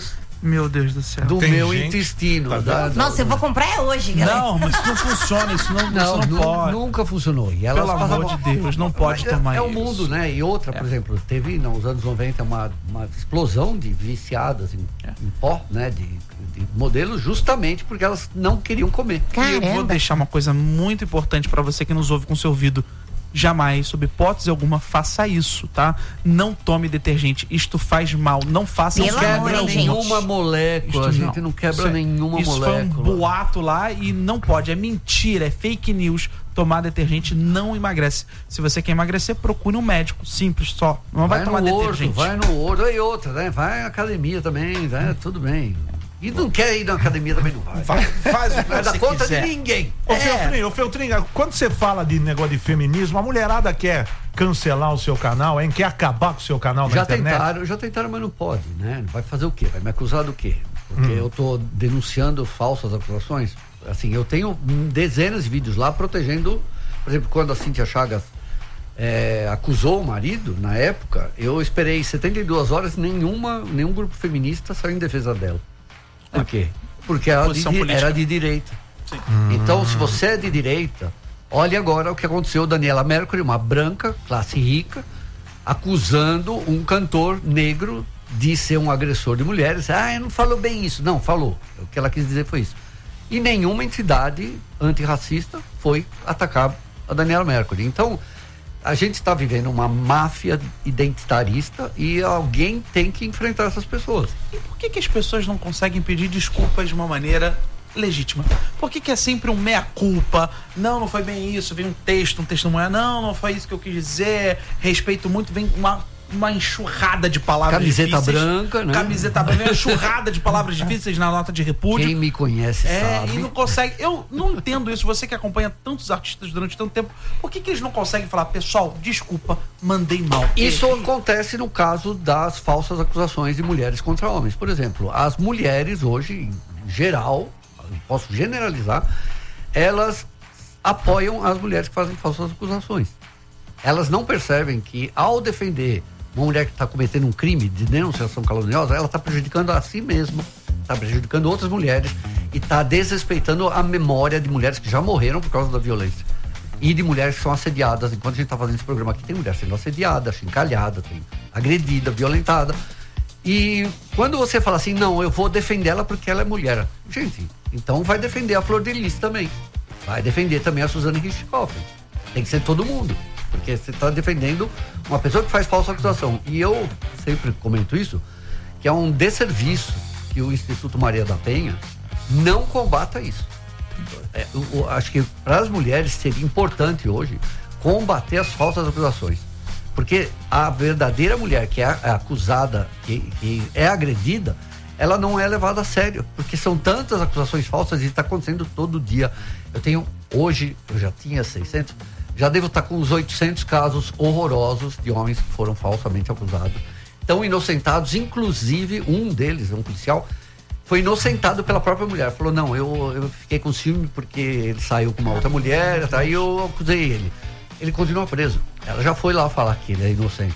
Meu Deus do céu. do Tem meu gente- intestino. Tá da- vendo? da- Nossa, eu vou comprar é hoje, galera. Não, mas isso não funciona, isso não, Não, isso não nu- pode. nunca funcionou. E elas Pelo amor passavam- de Deus, não pode é, tomar É o isso. mundo, né? E outra, por exemplo, teve nos anos noventa uma, uma explosão de viciadas em, É. em pó, né? De, de modelos, justamente porque elas não queriam comer. E eu vou Caramba. deixar uma coisa muito importante pra você que nos ouve com seu ouvido. Jamais, sob hipótese alguma, faça isso, tá? Não tome detergente. Isto faz mal. Não faça Pelo isso. amor, Quebra hein, gente? nenhuma molécula, a Isto gente não, quebra Isso é- nenhuma isso molécula. foi um boato lá e não pode. É mentira, é fake news. Tomar detergente não emagrece. Se você quer emagrecer, procure um médico. Simples, só. Não vai, Vai tomar no horto, detergente. vai no horto. E outra, né? Vai à academia também, né? Tudo bem. E não quer ir na academia também, não vai. Vai, faz o que Não vai dar você conta quiser. de ninguém. Ô, É. Feltrinho, ô, Feltrinho, quando você fala de negócio de feminismo, a mulherada quer cancelar o seu canal, hein? Quer acabar com o seu canal na Já internet? tentaram, já tentaram, mas não pode, né? Vai fazer o quê? Vai me acusar do quê? Porque Hum. eu tô denunciando falsas acusações. Assim, eu tenho dezenas de vídeos lá protegendo, por exemplo, quando a Cíntia Chagas é, acusou o marido, na época, eu esperei setenta e duas horas e nenhuma, nenhum grupo feminista saiu em defesa dela. Por quê? Porque ela de, Posição di- política. era de direita. Então, se você é de direita, olhe agora o que aconteceu. Daniela Mercury, uma branca, classe rica, acusando um cantor negro de ser um agressor de mulheres. Ah, não falou bem isso. Não, falou. O que ela quis dizer foi isso. E nenhuma entidade antirracista foi atacar a Daniela Mercury. Então, a gente está vivendo uma máfia identitarista e alguém tem que enfrentar essas pessoas. E por que, que as pessoas não conseguem pedir desculpas de uma maneira legítima? Por que, que é sempre um meia-culpa? Não, não foi bem isso. Vem um texto, um testemunho. Não, não foi isso que eu quis dizer. Respeito muito. Vem uma, uma enxurrada de palavras Camiseta difíceis. branca, né? Camiseta branca. Vem uma enxurrada de palavras difíceis na nota de repúdio. Quem me conhece É, sabe. e não consegue. Eu não entendo isso. Você que acompanha tantos artistas durante tanto tempo, por que, que eles não conseguem falar, pessoal, desculpa, mandei mal? Isso É, acontece no caso das falsas acusações de mulheres contra homens. Por exemplo, as mulheres hoje, em geral, posso generalizar, elas apoiam as mulheres que fazem falsas acusações. Elas não percebem que, ao defender uma mulher que está cometendo um crime de denunciação caluniosa, ela está prejudicando a si mesma, está prejudicando outras mulheres e está desrespeitando a memória de mulheres que já morreram por causa da violência. E de mulheres que são assediadas. Enquanto a gente está fazendo esse programa aqui, tem mulher sendo assediada, chincalhada, tem agredida, violentada. E quando você fala assim, não, eu vou defender ela porque ela é mulher. Gente, então vai defender a Flor de Lis também. Vai defender também a Suzane Richthofen. Tem que ser todo mundo. Porque você está defendendo uma pessoa que faz falsa acusação. E eu sempre comento isso, que é um desserviço que o Instituto Maria da Penha não combata isso. É, eu, eu acho que para as mulheres seria importante hoje combater as falsas acusações. Porque a verdadeira mulher que é acusada, que, que é agredida, ela não é levada a sério. Porque são tantas acusações falsas e está acontecendo todo dia. Eu tenho, hoje, eu já tinha seiscentos, já devo estar com uns oitocentos casos horrorosos de homens que foram falsamente acusados. Estão inocentados, inclusive um deles, um policial, foi inocentado pela própria mulher. Falou, não, eu, eu fiquei com ciúme porque ele saiu com uma outra mulher, tá, aí eu acusei ele. Ele continua preso. Ela já foi lá falar que ele é inocente.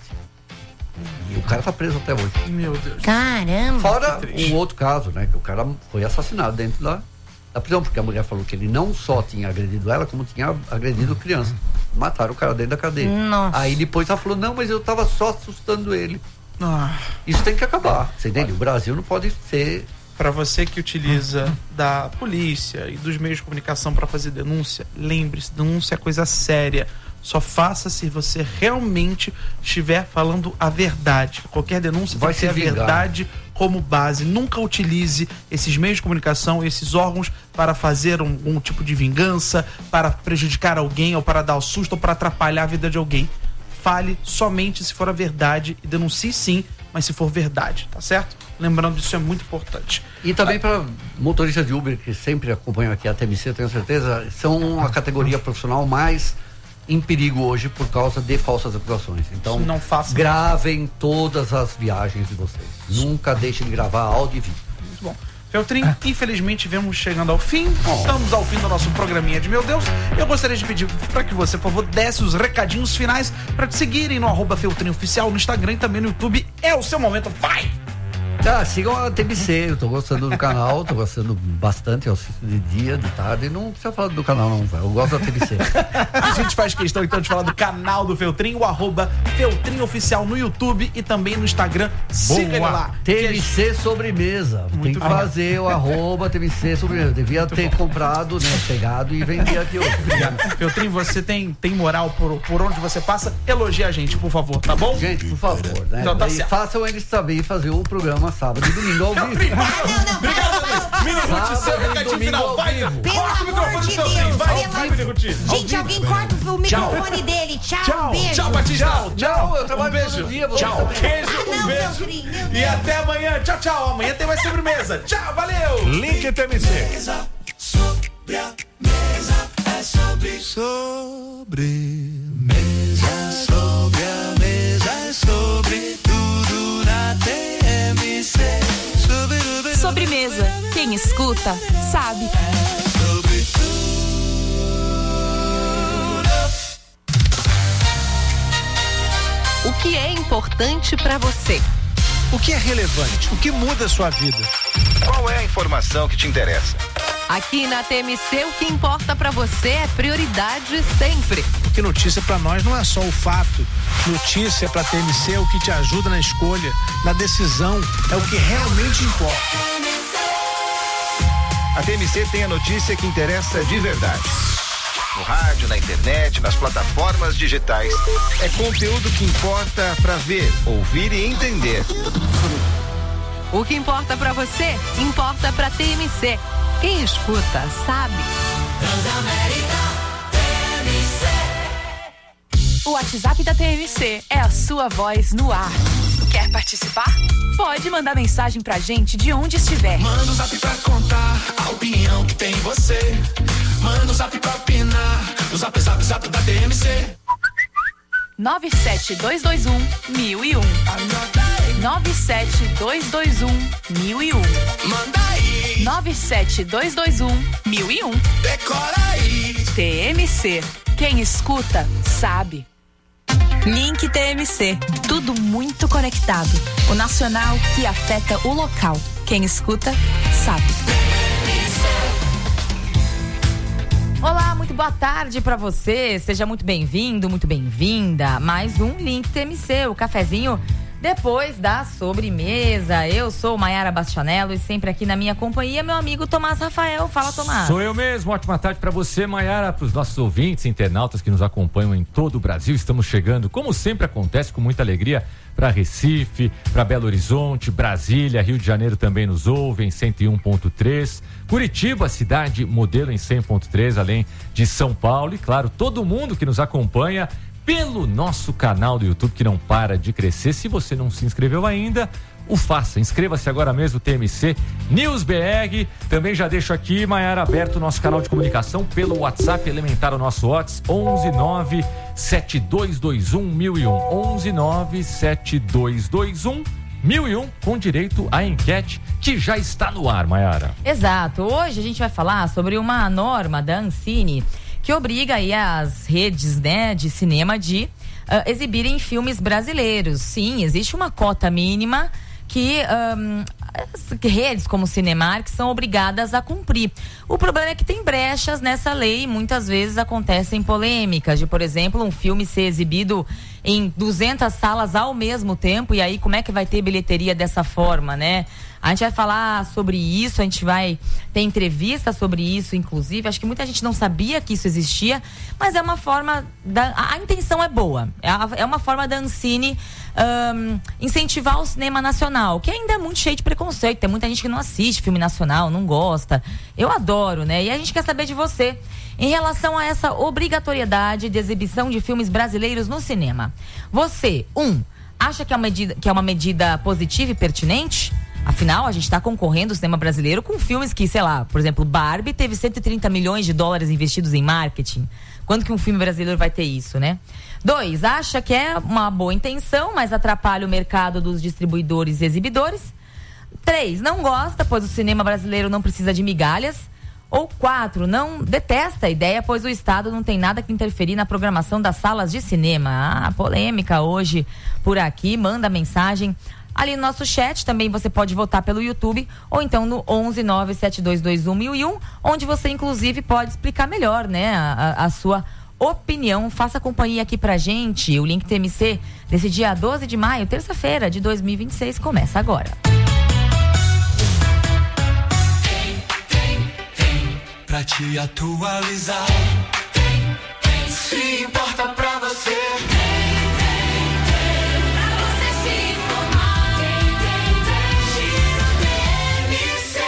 E o cara tá preso até hoje. Meu Deus. Caramba. Fora que triste. um outro caso, né? Que o cara foi assassinado dentro da, da prisão, porque a mulher falou que ele não só tinha agredido ela, como tinha agredido criança. Mataram o cara dentro da cadeia. Nossa. Aí depois ela falou, não, mas eu tava só assustando ele. Ah, Isso tem que acabar. Você entende? O Brasil não pode ser. para você que utiliza da polícia e dos meios de comunicação para fazer denúncia, lembre-se, denúncia é coisa séria. Só faça se você realmente estiver falando a verdade. Qualquer denúncia Vai tem que ter a se vingar. verdade como base. Nunca utilize esses meios de comunicação, esses órgãos para fazer um, um tipo de vingança, para prejudicar alguém, ou para dar o susto, ou para atrapalhar a vida de alguém. Fale somente se for a verdade e denuncie sim, mas se for verdade, tá certo? Lembrando, isso é muito importante. E também para motoristas de Uber, que sempre acompanham aqui a T M C, eu tenho certeza, são a categoria profissional mais em perigo hoje por causa de falsas acusações. Então, Não faça. gravem todas as viagens de vocês. Nunca deixem de gravar áudio e vídeo. Muito bom. Feltrin, infelizmente vemos chegando ao fim. Estamos ao fim do nosso programinha de Meu Deus. Eu gostaria de pedir para que você, por favor, desse os recadinhos finais para te seguirem no arroba Feltrin Oficial no Instagram e também no YouTube. É o seu momento, vai! Tá, sigam a T M C, eu tô gostando do canal, tô gostando bastante, eu assisto de dia, de tarde, não precisa falar do canal não, eu gosto da T M C. A gente faz questão então de falar do canal do Feltrin, o arroba Feltrin Oficial no YouTube e também no Instagram. Siga ele lá. T M C Sobremesa, tem que fazer o arroba T M C Sobremesa, devia Muito ter bom. comprado, né, pegado e vendido aqui hoje. Obrigado. Feltrin, você tem, tem moral por, por onde você passa, elogia a gente, por favor, tá bom? Gente, por favor, né? Então tá e certo. façam eles saber fazer o programa sábado e domingo ao vivo. Obrigado, Minuto seu recadinho final. Vai, corta o microfone do Feltrin. Vai, vai, Minuto. Gente, alguém corta o microfone dele. Tchau, Tchau, beijo. tchau, Batista. Tchau, eu Um trabalho beijo. todo dia. Tchau, queijo, Ah, um não, beijo. Feltrin, meu E Deus. até amanhã. Tchau, tchau. Amanhã tem mais sobremesa. Tchau, valeu. Link T M C. Sobre a mesa é sobre sobremesa. Sobre a mesa é sobre tudo na T M C. Sobre, sobre, Sobremesa. Quem escuta, sabe. sobre tudo. O que é importante para você? O que é relevante? O que muda a sua vida? Qual é a informação que te interessa? Aqui na T M C, o que importa para você é prioridade sempre. Porque notícia para nós não é só o fato. Notícia para T M C é o que te ajuda na escolha, na decisão, é o que realmente importa. A T M C tem a notícia que interessa de verdade. No rádio, na internet, nas plataformas digitais. É conteúdo que importa para ver, ouvir e entender. O que importa para você, importa para T M C. Quem escuta, sabe. O WhatsApp da T M C é a sua voz no ar. Quer participar? Pode mandar mensagem pra gente de onde estiver. Manda um zap pra contar a opinião que tem em você. Manda um zap pra opinar. O zap, zap, zap da T M C. nove sete dois dois um mil e um. Anota aí. nove sete dois dois um mil e um. Manda aí. nove sete dois dois um mil e um. Decora aí. T M C. Quem escuta, sabe. Link T M C. Tudo muito conectado. O nacional que afeta o local. Quem escuta, sabe. Olá, muito boa tarde pra você. Seja muito bem-vindo, muito bem-vinda. Mais um Link T M C, o cafezinho depois da sobremesa. Eu sou Maiara Bastianello e sempre aqui na minha companhia, meu amigo Tomás Rafael. Fala, Tomás. Sou eu mesmo. Ótima tarde pra você, Maiara, pros nossos ouvintes, internautas que nos acompanham em todo o Brasil. Estamos chegando, como sempre acontece, com muita alegria para Recife, para Belo Horizonte, Brasília, Rio de Janeiro também nos ouvem, cento e um ponto três. Curitiba, cidade modelo em cem ponto três, além de São Paulo. E claro, todo mundo que nos acompanha pelo nosso canal do YouTube, que não para de crescer. Se você não se inscreveu ainda, o faça. Inscreva-se agora mesmo, T M C News B R. Também já deixo aqui, Maiara, aberto o nosso canal de comunicação pelo WhatsApp elementar, o nosso WhatsApp, onze nove sete dois dois um mil e um. onze nove sete dois dois um mil e um, com direito à enquete que já está no ar, Maiara. Exato. Hoje a gente vai falar sobre uma norma da Ancine que obriga aí as redes, né, de cinema de uh, exibirem filmes brasileiros. Sim, existe uma cota mínima que um, as redes como o Cinemark são obrigadas a cumprir. O problema é que tem brechas nessa lei e muitas vezes acontecem polêmicas de, por exemplo, um filme ser exibido em duzentas salas ao mesmo tempo, e aí como é que vai ter bilheteria dessa forma, né? A gente vai falar sobre isso, a gente vai ter entrevista sobre isso, inclusive. Acho que muita gente não sabia que isso existia, mas é uma forma da, a, a intenção é boa. É, a, é uma forma da Ancine um, incentivar o cinema nacional, que ainda é muito cheio de preconceito. Tem muita gente que não assiste filme nacional, não gosta. Eu adoro, né? E a gente quer saber de você em relação a essa obrigatoriedade de exibição de filmes brasileiros no cinema. Você, um, acha que é uma medida, que é uma medida positiva e pertinente? Afinal, a gente está concorrendo ao cinema brasileiro com filmes que, sei lá, por exemplo, Barbie teve cento e trinta milhões de dólares investidos em marketing. Quando que um filme brasileiro vai ter isso, né? Dois, acha que é uma boa intenção, mas atrapalha o mercado dos distribuidores e exibidores. Três, não gosta, pois o cinema brasileiro não precisa de migalhas. Ou quatro, não detesta a ideia, pois o Estado não tem nada que interferir na programação das salas de cinema. Ah, polêmica hoje por aqui, manda mensagem ali no nosso chat. Também você pode votar pelo YouTube ou então no onze nove sete dois dois um mil e um, onde você inclusive pode explicar melhor, né, a, a sua opinião. Faça companhia aqui pra gente. O Link T M C desse dia doze de maio, terça-feira de dois mil e vinte e seis, começa agora. Pra te atualizar, se importa pra você, pra você se informar, Giro T M C.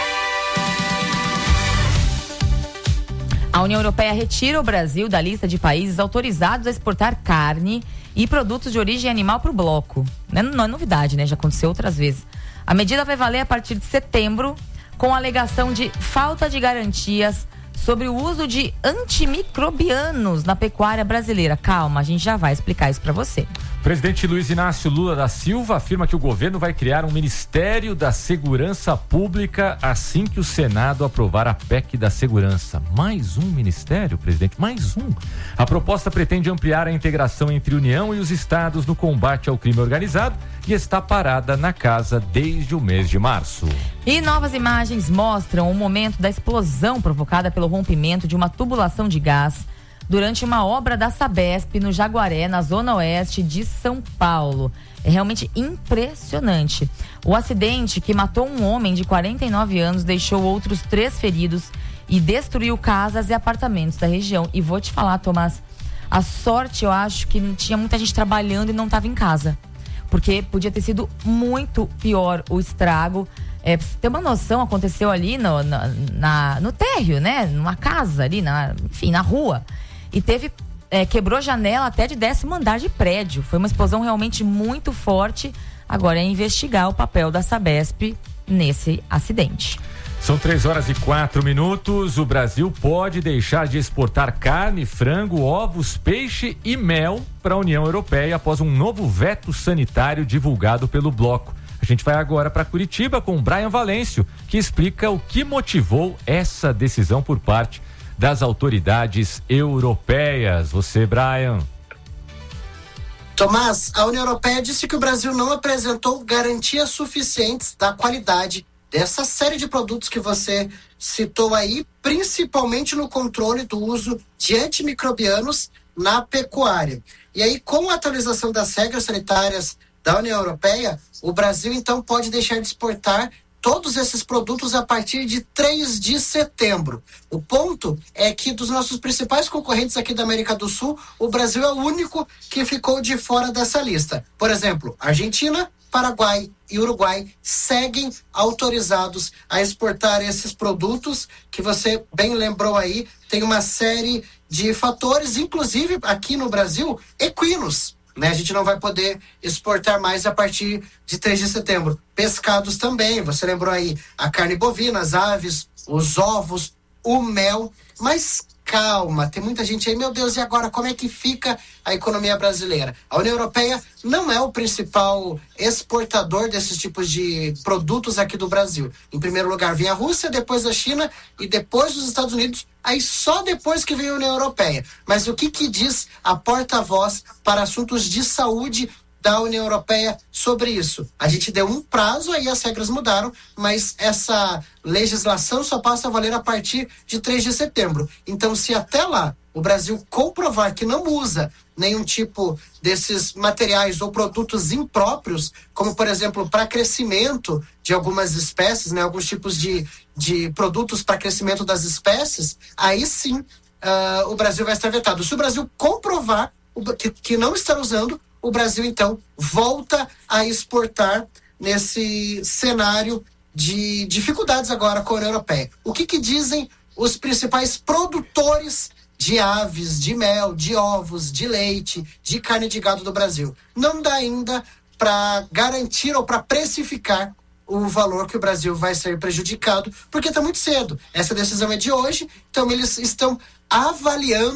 A União Europeia retira o Brasil da lista de países autorizados a exportar carne e produtos de origem animal para o bloco. Não, não é novidade, né? Já aconteceu outras vezes. A medida vai valer a partir de setembro, com a alegação de falta de garantias sobre o uso de antimicrobianos na pecuária brasileira. Calma, a gente já vai explicar isso para você. O presidente Luiz Inácio Lula da Silva afirma que o governo vai criar um Ministério da Segurança Pública assim que o Senado aprovar a P E C da Segurança. Mais um ministério, presidente? Mais um? A proposta pretende ampliar a integração entre a União e os estados no combate ao crime organizado e está parada na casa desde o mês de março. E novas imagens mostram o momento da explosão provocada pelo rompimento de uma tubulação de gás durante uma obra da Sabesp no Jaguaré, na zona oeste de São Paulo. É realmente impressionante. O acidente, que matou um homem de quarenta e nove anos, deixou outros três feridos e destruiu casas e apartamentos da região. E vou te falar, Tomás, a sorte, eu acho que tinha muita gente trabalhando e não estava em casa, porque podia ter sido muito pior o estrago. É, pra você ter uma noção, aconteceu ali no, na, na, no térreo, né? Numa casa ali, na, enfim, na rua. E teve, é, quebrou janela até de décimo andar de prédio. Foi uma explosão realmente muito forte. Agora é investigar o papel da Sabesp nesse acidente. São três horas e quatro minutos. O Brasil pode deixar de exportar carne, frango, ovos, peixe e mel para a União Europeia após um novo veto sanitário divulgado pelo bloco. A gente vai agora para Curitiba com o Brian Valêncio, que explica o que motivou essa decisão por parte das autoridades europeias. Você, Brian. Tomás, a União Europeia disse que o Brasil não apresentou garantias suficientes da qualidade dessa série de produtos que você citou aí, principalmente no controle do uso de antimicrobianos na pecuária. E aí, com a atualização das regras sanitárias da União Europeia, o Brasil então pode deixar de exportar todos esses produtos a partir de três de setembro. O ponto é que dos nossos principais concorrentes aqui da América do Sul, o Brasil é o único que ficou de fora dessa lista. Por exemplo, Argentina, Paraguai e Uruguai seguem autorizados a exportar esses produtos que você bem lembrou aí. Tem uma série de fatores, inclusive aqui no Brasil, equinos. Né? A gente não vai poder exportar mais a partir de três de setembro. Pescados também, você lembrou aí a carne bovina, as aves, os ovos, o mel. Mas calma, tem muita gente aí, meu Deus, e agora como é que fica a economia brasileira? A União Europeia não é o principal exportador desses tipos de produtos aqui do Brasil. Em primeiro lugar vem a Rússia, depois a China e depois os Estados Unidos, aí só depois que vem a União Europeia. Mas o que que diz a porta-voz para assuntos de saúde da União Europeia sobre isso? A gente deu um prazo, aí as regras mudaram, mas essa legislação só passa a valer a partir de três de setembro. Então, se até lá o Brasil comprovar que não usa nenhum tipo desses materiais ou produtos impróprios, como, por exemplo, para crescimento de algumas espécies, né, alguns tipos de, de produtos para crescimento das espécies, aí sim uh, o Brasil vai estar vetado. Se o Brasil comprovar que, que não está usando, o Brasil, então, volta a exportar nesse cenário de dificuldades agora com a União Europeia. O que que dizem os principais produtores de aves, de mel, de ovos, de leite, de carne de gado do Brasil? Não dá ainda para garantir ou para precificar o valor que o Brasil vai ser prejudicado, porque está muito cedo. Essa decisão é de hoje, então eles estão avaliando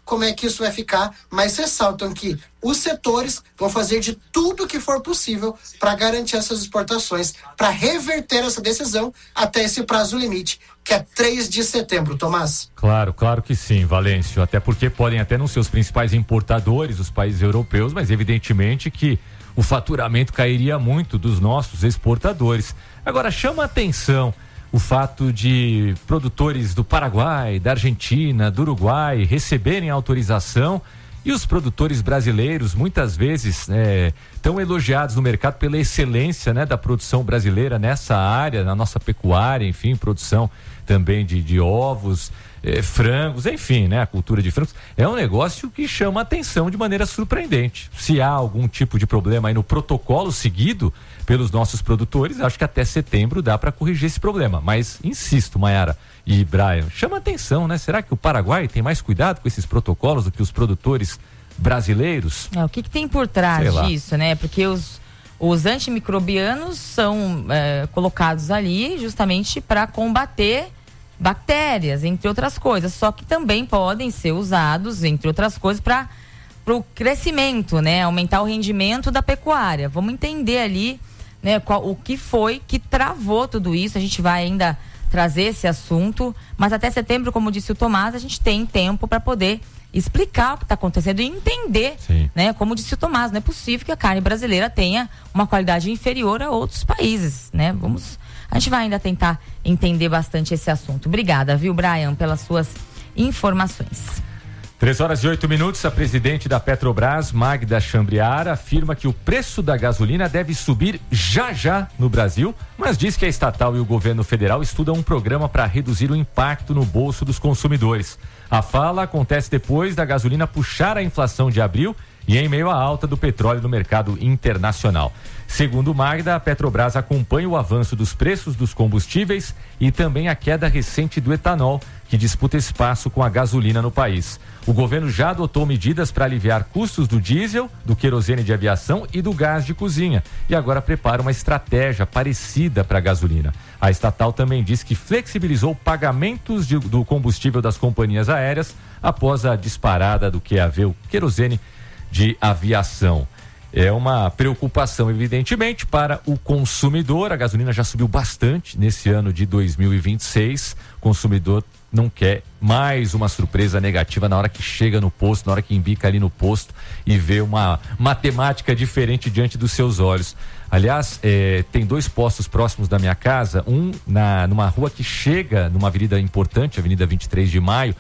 como é que isso vai ficar, mas ressaltam que os setores vão fazer de tudo que for possível para garantir essas exportações, para reverter essa decisão até esse prazo limite, que é três de setembro, Tomás. Claro, claro que sim, Valêncio, até porque podem até não ser os principais importadores, os países europeus, mas evidentemente que o faturamento cairia muito dos nossos exportadores. Agora, chama a atenção o fato de produtores do Paraguai, da Argentina, do Uruguai receberem autorização e os produtores brasileiros muitas vezes é, tão elogiados no mercado pela excelência, né, da produção brasileira nessa área, na nossa pecuária, enfim, produção também de, de ovos, eh, frangos, enfim, né, a cultura de frangos. É um negócio que chama a atenção de maneira surpreendente. Se há algum tipo de problema aí no protocolo seguido pelos nossos produtores, acho que até setembro dá para corrigir esse problema. Mas, insisto, Maiara e Brian, chama a atenção, né? Será que o Paraguai tem mais cuidado com esses protocolos do que os produtores brasileiros? É, o que, que tem por trás disso, né? Porque os, os antimicrobianos são é, colocados ali justamente para combater bactérias, entre outras coisas. Só que também podem ser usados, entre outras coisas, para o crescimento, né? Aumentar o rendimento da pecuária. Vamos entender ali, né, qual, o que foi que travou tudo isso. A gente vai ainda trazer esse assunto, mas até setembro, como disse o Tomás, a gente tem tempo para poder explicar o que está acontecendo e entender, Sim. né? Como disse o Tomás, não é possível que a carne brasileira tenha uma qualidade inferior a outros países, né? Vamos, a gente vai ainda tentar entender bastante esse assunto. Obrigada, viu, Brian, pelas suas informações. Três horas e oito minutos, a presidente da Petrobras, Magda Chambriara, afirma que o preço da gasolina deve subir já já no Brasil, mas diz que a estatal e o governo federal estudam um programa para reduzir o impacto no bolso dos consumidores. A fala acontece depois da gasolina puxar a inflação de abril e em meio à alta do petróleo no mercado internacional. Segundo Magda, a Petrobras acompanha o avanço dos preços dos combustíveis e também a queda recente do etanol, que disputa espaço com a gasolina no país. O governo já adotou medidas para aliviar custos do diesel, do querosene de aviação e do gás de cozinha e agora prepara uma estratégia parecida para a gasolina. A estatal também diz que flexibilizou pagamentos de, do combustível das companhias aéreas após a disparada do Q A V, o querosene de aviação. É uma preocupação, evidentemente, para o consumidor. A gasolina já subiu bastante nesse ano de dois mil e vinte e seis. O consumidor não quer mais uma surpresa negativa na hora que chega no posto, na hora que embica ali no posto e vê uma matemática diferente diante dos seus olhos. Aliás, é, tem dois postos próximos da minha casa, um na, numa rua que chega numa avenida importante, Avenida vinte e três de maio,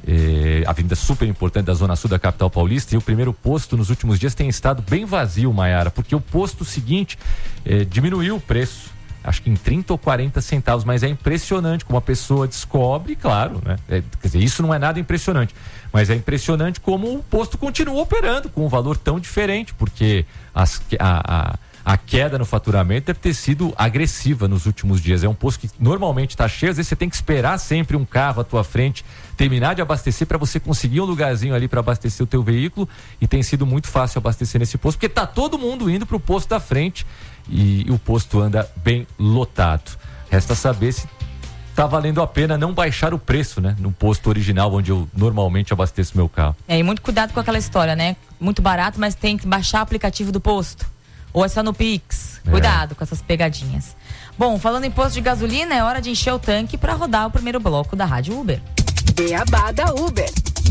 É, avenida super importante da zona sul da capital paulista, e o primeiro posto nos últimos dias tem estado bem vazio, Maiara, porque o posto seguinte é, diminuiu o preço, acho que em trinta ou quarenta centavos, mas é impressionante como a pessoa descobre, claro, né? É, quer dizer, isso não é nada impressionante, mas é impressionante como o posto continua operando com um valor tão diferente, porque as, a, a A queda no faturamento deve ter sido agressiva nos últimos dias. É um posto que normalmente está cheio, às vezes você tem que esperar sempre um carro à tua frente terminar de abastecer para você conseguir um lugarzinho ali para abastecer o teu veículo, e tem sido muito fácil abastecer nesse posto, porque tá todo mundo indo para o posto da frente e, e o posto anda bem lotado. Resta saber se tá valendo a pena não baixar o preço, né? No posto original onde eu normalmente abasteço meu carro. É, e muito cuidado com aquela história, né? Muito barato, mas tem que baixar o aplicativo do posto. Ou é só no Pix. É. Cuidado com essas pegadinhas. Bom, falando em posto de gasolina, é hora de encher o tanque para rodar o primeiro bloco da Rádio Uber. Beabá da Uber.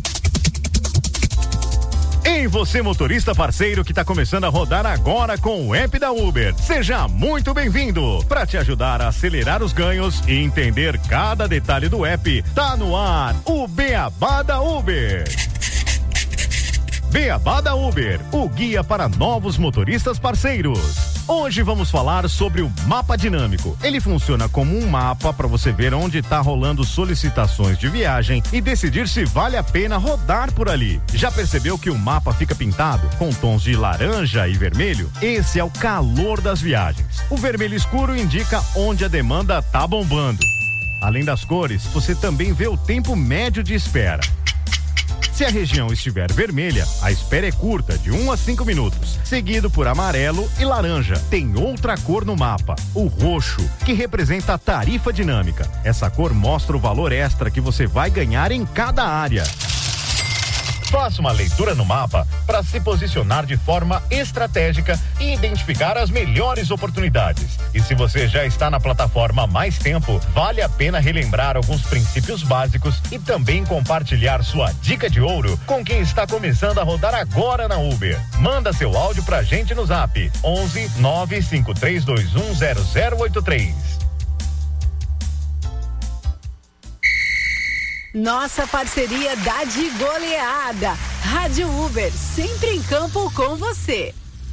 Ei, você motorista parceiro que está começando a rodar agora com o app da Uber. Seja muito bem-vindo. Para te ajudar a acelerar os ganhos e entender cada detalhe do app, tá no ar o Beabá da Uber. Beabá da Uber, o guia para novos motoristas parceiros. Hoje vamos falar sobre o mapa dinâmico. Ele funciona como um mapa para você ver onde está rolando solicitações de viagem e decidir se vale a pena rodar por ali. Já percebeu que o mapa fica pintado com tons de laranja e vermelho? Esse é o calor das viagens. O vermelho escuro indica onde a demanda tá bombando. Além das cores, você também vê o tempo médio de espera. Se a região estiver vermelha, a espera é curta, de um a cinco minutos, seguido por amarelo e laranja. Tem outra cor no mapa, o roxo, que representa a tarifa dinâmica. Essa cor mostra o valor extra que você vai ganhar em cada área. Faça uma leitura no mapa para se posicionar de forma estratégica e identificar as melhores oportunidades. E se você já está na plataforma há mais tempo, vale a pena relembrar alguns princípios básicos e também compartilhar sua dica de ouro com quem está começando a rodar agora na Uber. Manda seu áudio pra gente no Zap onze nove cinco três dois um zero zero oito três. Nossa parceria dá de goleada. Rádio Uber, sempre em campo com você.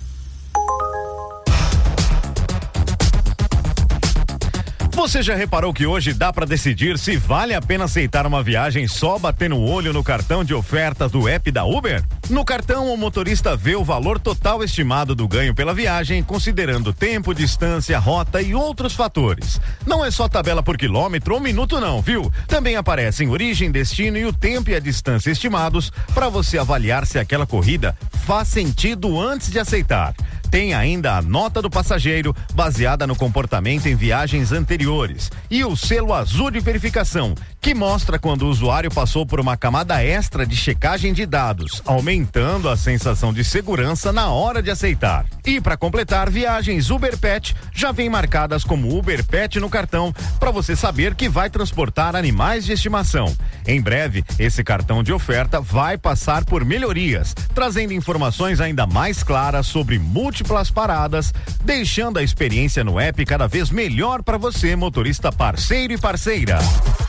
Você já reparou que hoje dá para decidir se vale a pena aceitar uma viagem só batendo o olho no cartão de ofertas do app da Uber? No cartão, o motorista vê o valor total estimado do ganho pela viagem, considerando tempo, distância, rota e outros fatores. Não é só tabela por quilômetro ou minuto não, viu? Também aparecem origem, destino e o tempo e a distância estimados para você avaliar se aquela corrida faz sentido antes de aceitar. Tem ainda a nota do passageiro, baseada no comportamento em viagens anteriores, e o selo azul de verificação, que mostra quando o usuário passou por uma camada extra de checagem de dados, aumentando a sensação de segurança na hora de aceitar. E para completar, viagens Uber Pet já vem marcadas como Uber Pet no cartão, para você saber que vai transportar animais de estimação. Em breve, esse cartão de oferta vai passar por melhorias, trazendo informações ainda mais claras sobre múltiplas paradas, deixando a experiência no app cada vez melhor para você, motorista parceiro e parceira.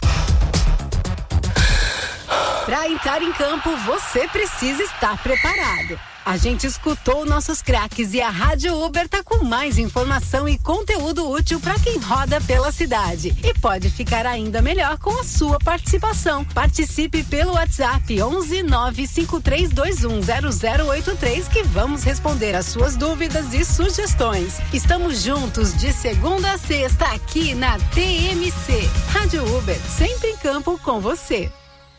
Para entrar em campo, você precisa estar preparado. A gente escutou nossos craques e a Rádio Uber tá com mais informação e conteúdo útil para quem roda pela cidade. E pode ficar ainda melhor com a sua participação. Participe pelo WhatsApp onze nove cinco três dois um zero zero oito três que vamos responder as suas dúvidas e sugestões. Estamos juntos de segunda a sexta aqui na T M C. Rádio Uber, sempre em campo com você.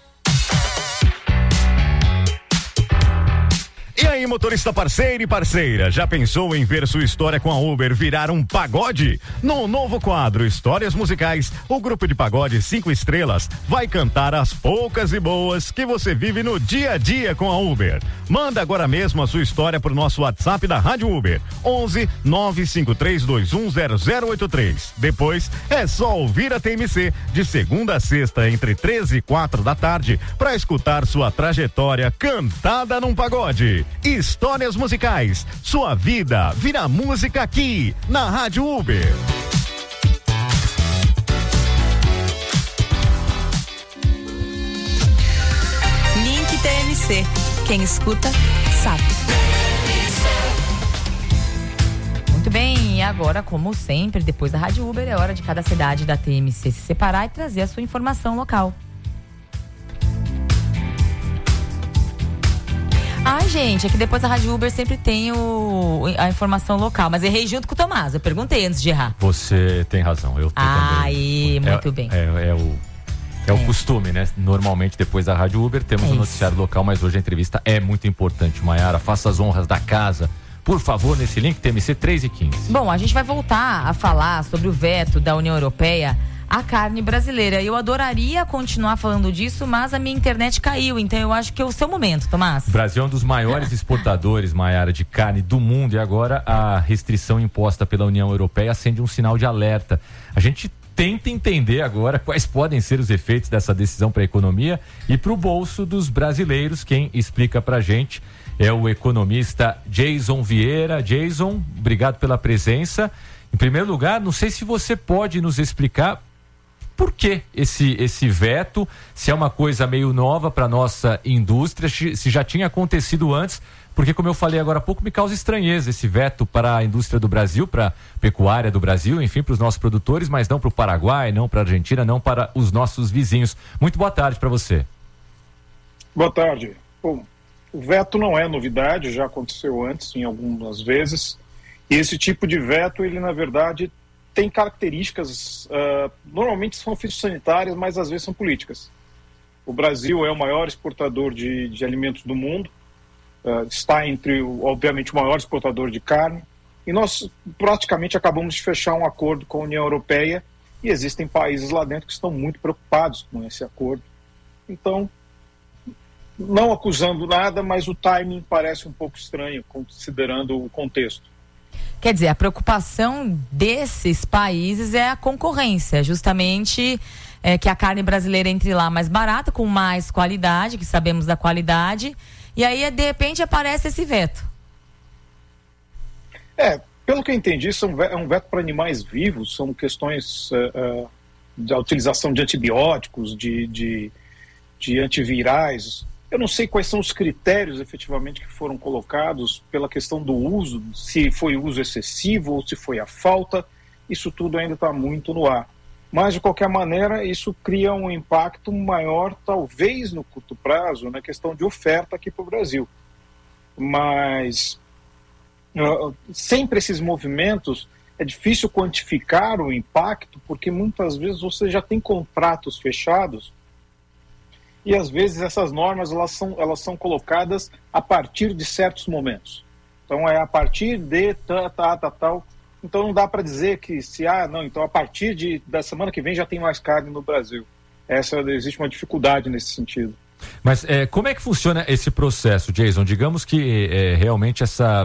E aí, motorista parceiro e parceira, já pensou em ver sua história com a Uber virar um pagode? No novo quadro Histórias Musicais, o grupo de pagode Cinco Estrelas vai cantar as poucas e boas que você vive no dia a dia com a Uber. Manda agora mesmo a sua história pro nosso WhatsApp da Rádio Uber, onze nove cinco três dois um zero zero oito três. Depois é só ouvir a T M C de segunda a sexta entre treze e quatro da tarde para escutar sua trajetória cantada num pagode. Histórias Musicais, sua vida vira música aqui na Rádio Uber. Link T M C, quem escuta sabe. Muito bem, e agora, como sempre, depois da Rádio Uber, é hora de cada cidade da T M C se separar e trazer a sua informação local. Ai, gente, é que depois da Rádio Uber sempre tem o, a informação local, mas errei junto com o Tomás, eu perguntei antes de errar. Você tem razão, eu Ai, também. muito é, bem. É, é o, é, é o costume, né? Normalmente depois da Rádio Uber temos o é um noticiário local, mas hoje a entrevista é muito importante. Maiara, faça as honras da casa, por favor, nesse link T M C três e quinze. Bom, a gente vai voltar a falar sobre o veto da União Europeia a carne brasileira. Eu adoraria continuar falando disso, mas a minha internet caiu, então eu acho que é o seu momento, Tomás. O Brasil é um dos maiores exportadores, Maiara, de carne do mundo, e agora a restrição imposta pela União Europeia acende um sinal de alerta. A gente tenta entender agora quais podem ser os efeitos dessa decisão para a economia e para o bolso dos brasileiros. Quem explica pra gente é o economista Jason Vieira. Jason, obrigado pela presença. Em primeiro lugar, não sei se você pode nos explicar por que esse, esse veto, se é uma coisa meio nova para nossa indústria, se já tinha acontecido antes, porque, como eu falei agora há pouco, me causa estranheza esse veto para a indústria do Brasil, para a pecuária do Brasil, enfim, para os nossos produtores, mas não para o Paraguai, não para a Argentina, não para os nossos vizinhos. Muito boa tarde para você. Boa tarde. Bom, o veto não é novidade, já aconteceu antes, em algumas vezes, e esse tipo de veto, ele, na verdade, tem características, uh, normalmente são fitossanitárias, mas às vezes são políticas. O Brasil é o maior exportador de, de alimentos do mundo, uh, está entre, obviamente, o maior exportador de carne, e nós praticamente acabamos de fechar um acordo com a União Europeia, e existem países lá dentro que estão muito preocupados com esse acordo. Então, não acusando nada, mas o timing parece um pouco estranho, considerando o contexto. Quer dizer, a preocupação desses países é a concorrência, justamente é, que a carne brasileira entre lá mais barata, com mais qualidade, que sabemos da qualidade, e aí de repente aparece esse veto. É, pelo que eu entendi, são, é um veto para animais vivos, são questões uh, uh, da utilização de antibióticos, de, de, de antivirais. Eu não sei quais são os critérios efetivamente que foram colocados pela questão do uso, se foi uso excessivo ou se foi a falta, isso tudo ainda está muito no ar. Mas, de qualquer maneira, isso cria um impacto maior, talvez no curto prazo, na questão de oferta aqui para o Brasil. Mas, uh, sempre esses movimentos, é difícil quantificar o impacto, porque muitas vezes você já tem contratos fechados e às vezes essas normas elas são, elas são colocadas a partir de certos momentos. Então é a partir de tal, tal, tal, tal. Então não dá para dizer que se, ah, não, então a partir de, da semana que vem já tem mais carne no Brasil. Essa, existe uma dificuldade nesse sentido. Mas é, como é que funciona esse processo, Jason? Digamos que é, realmente essa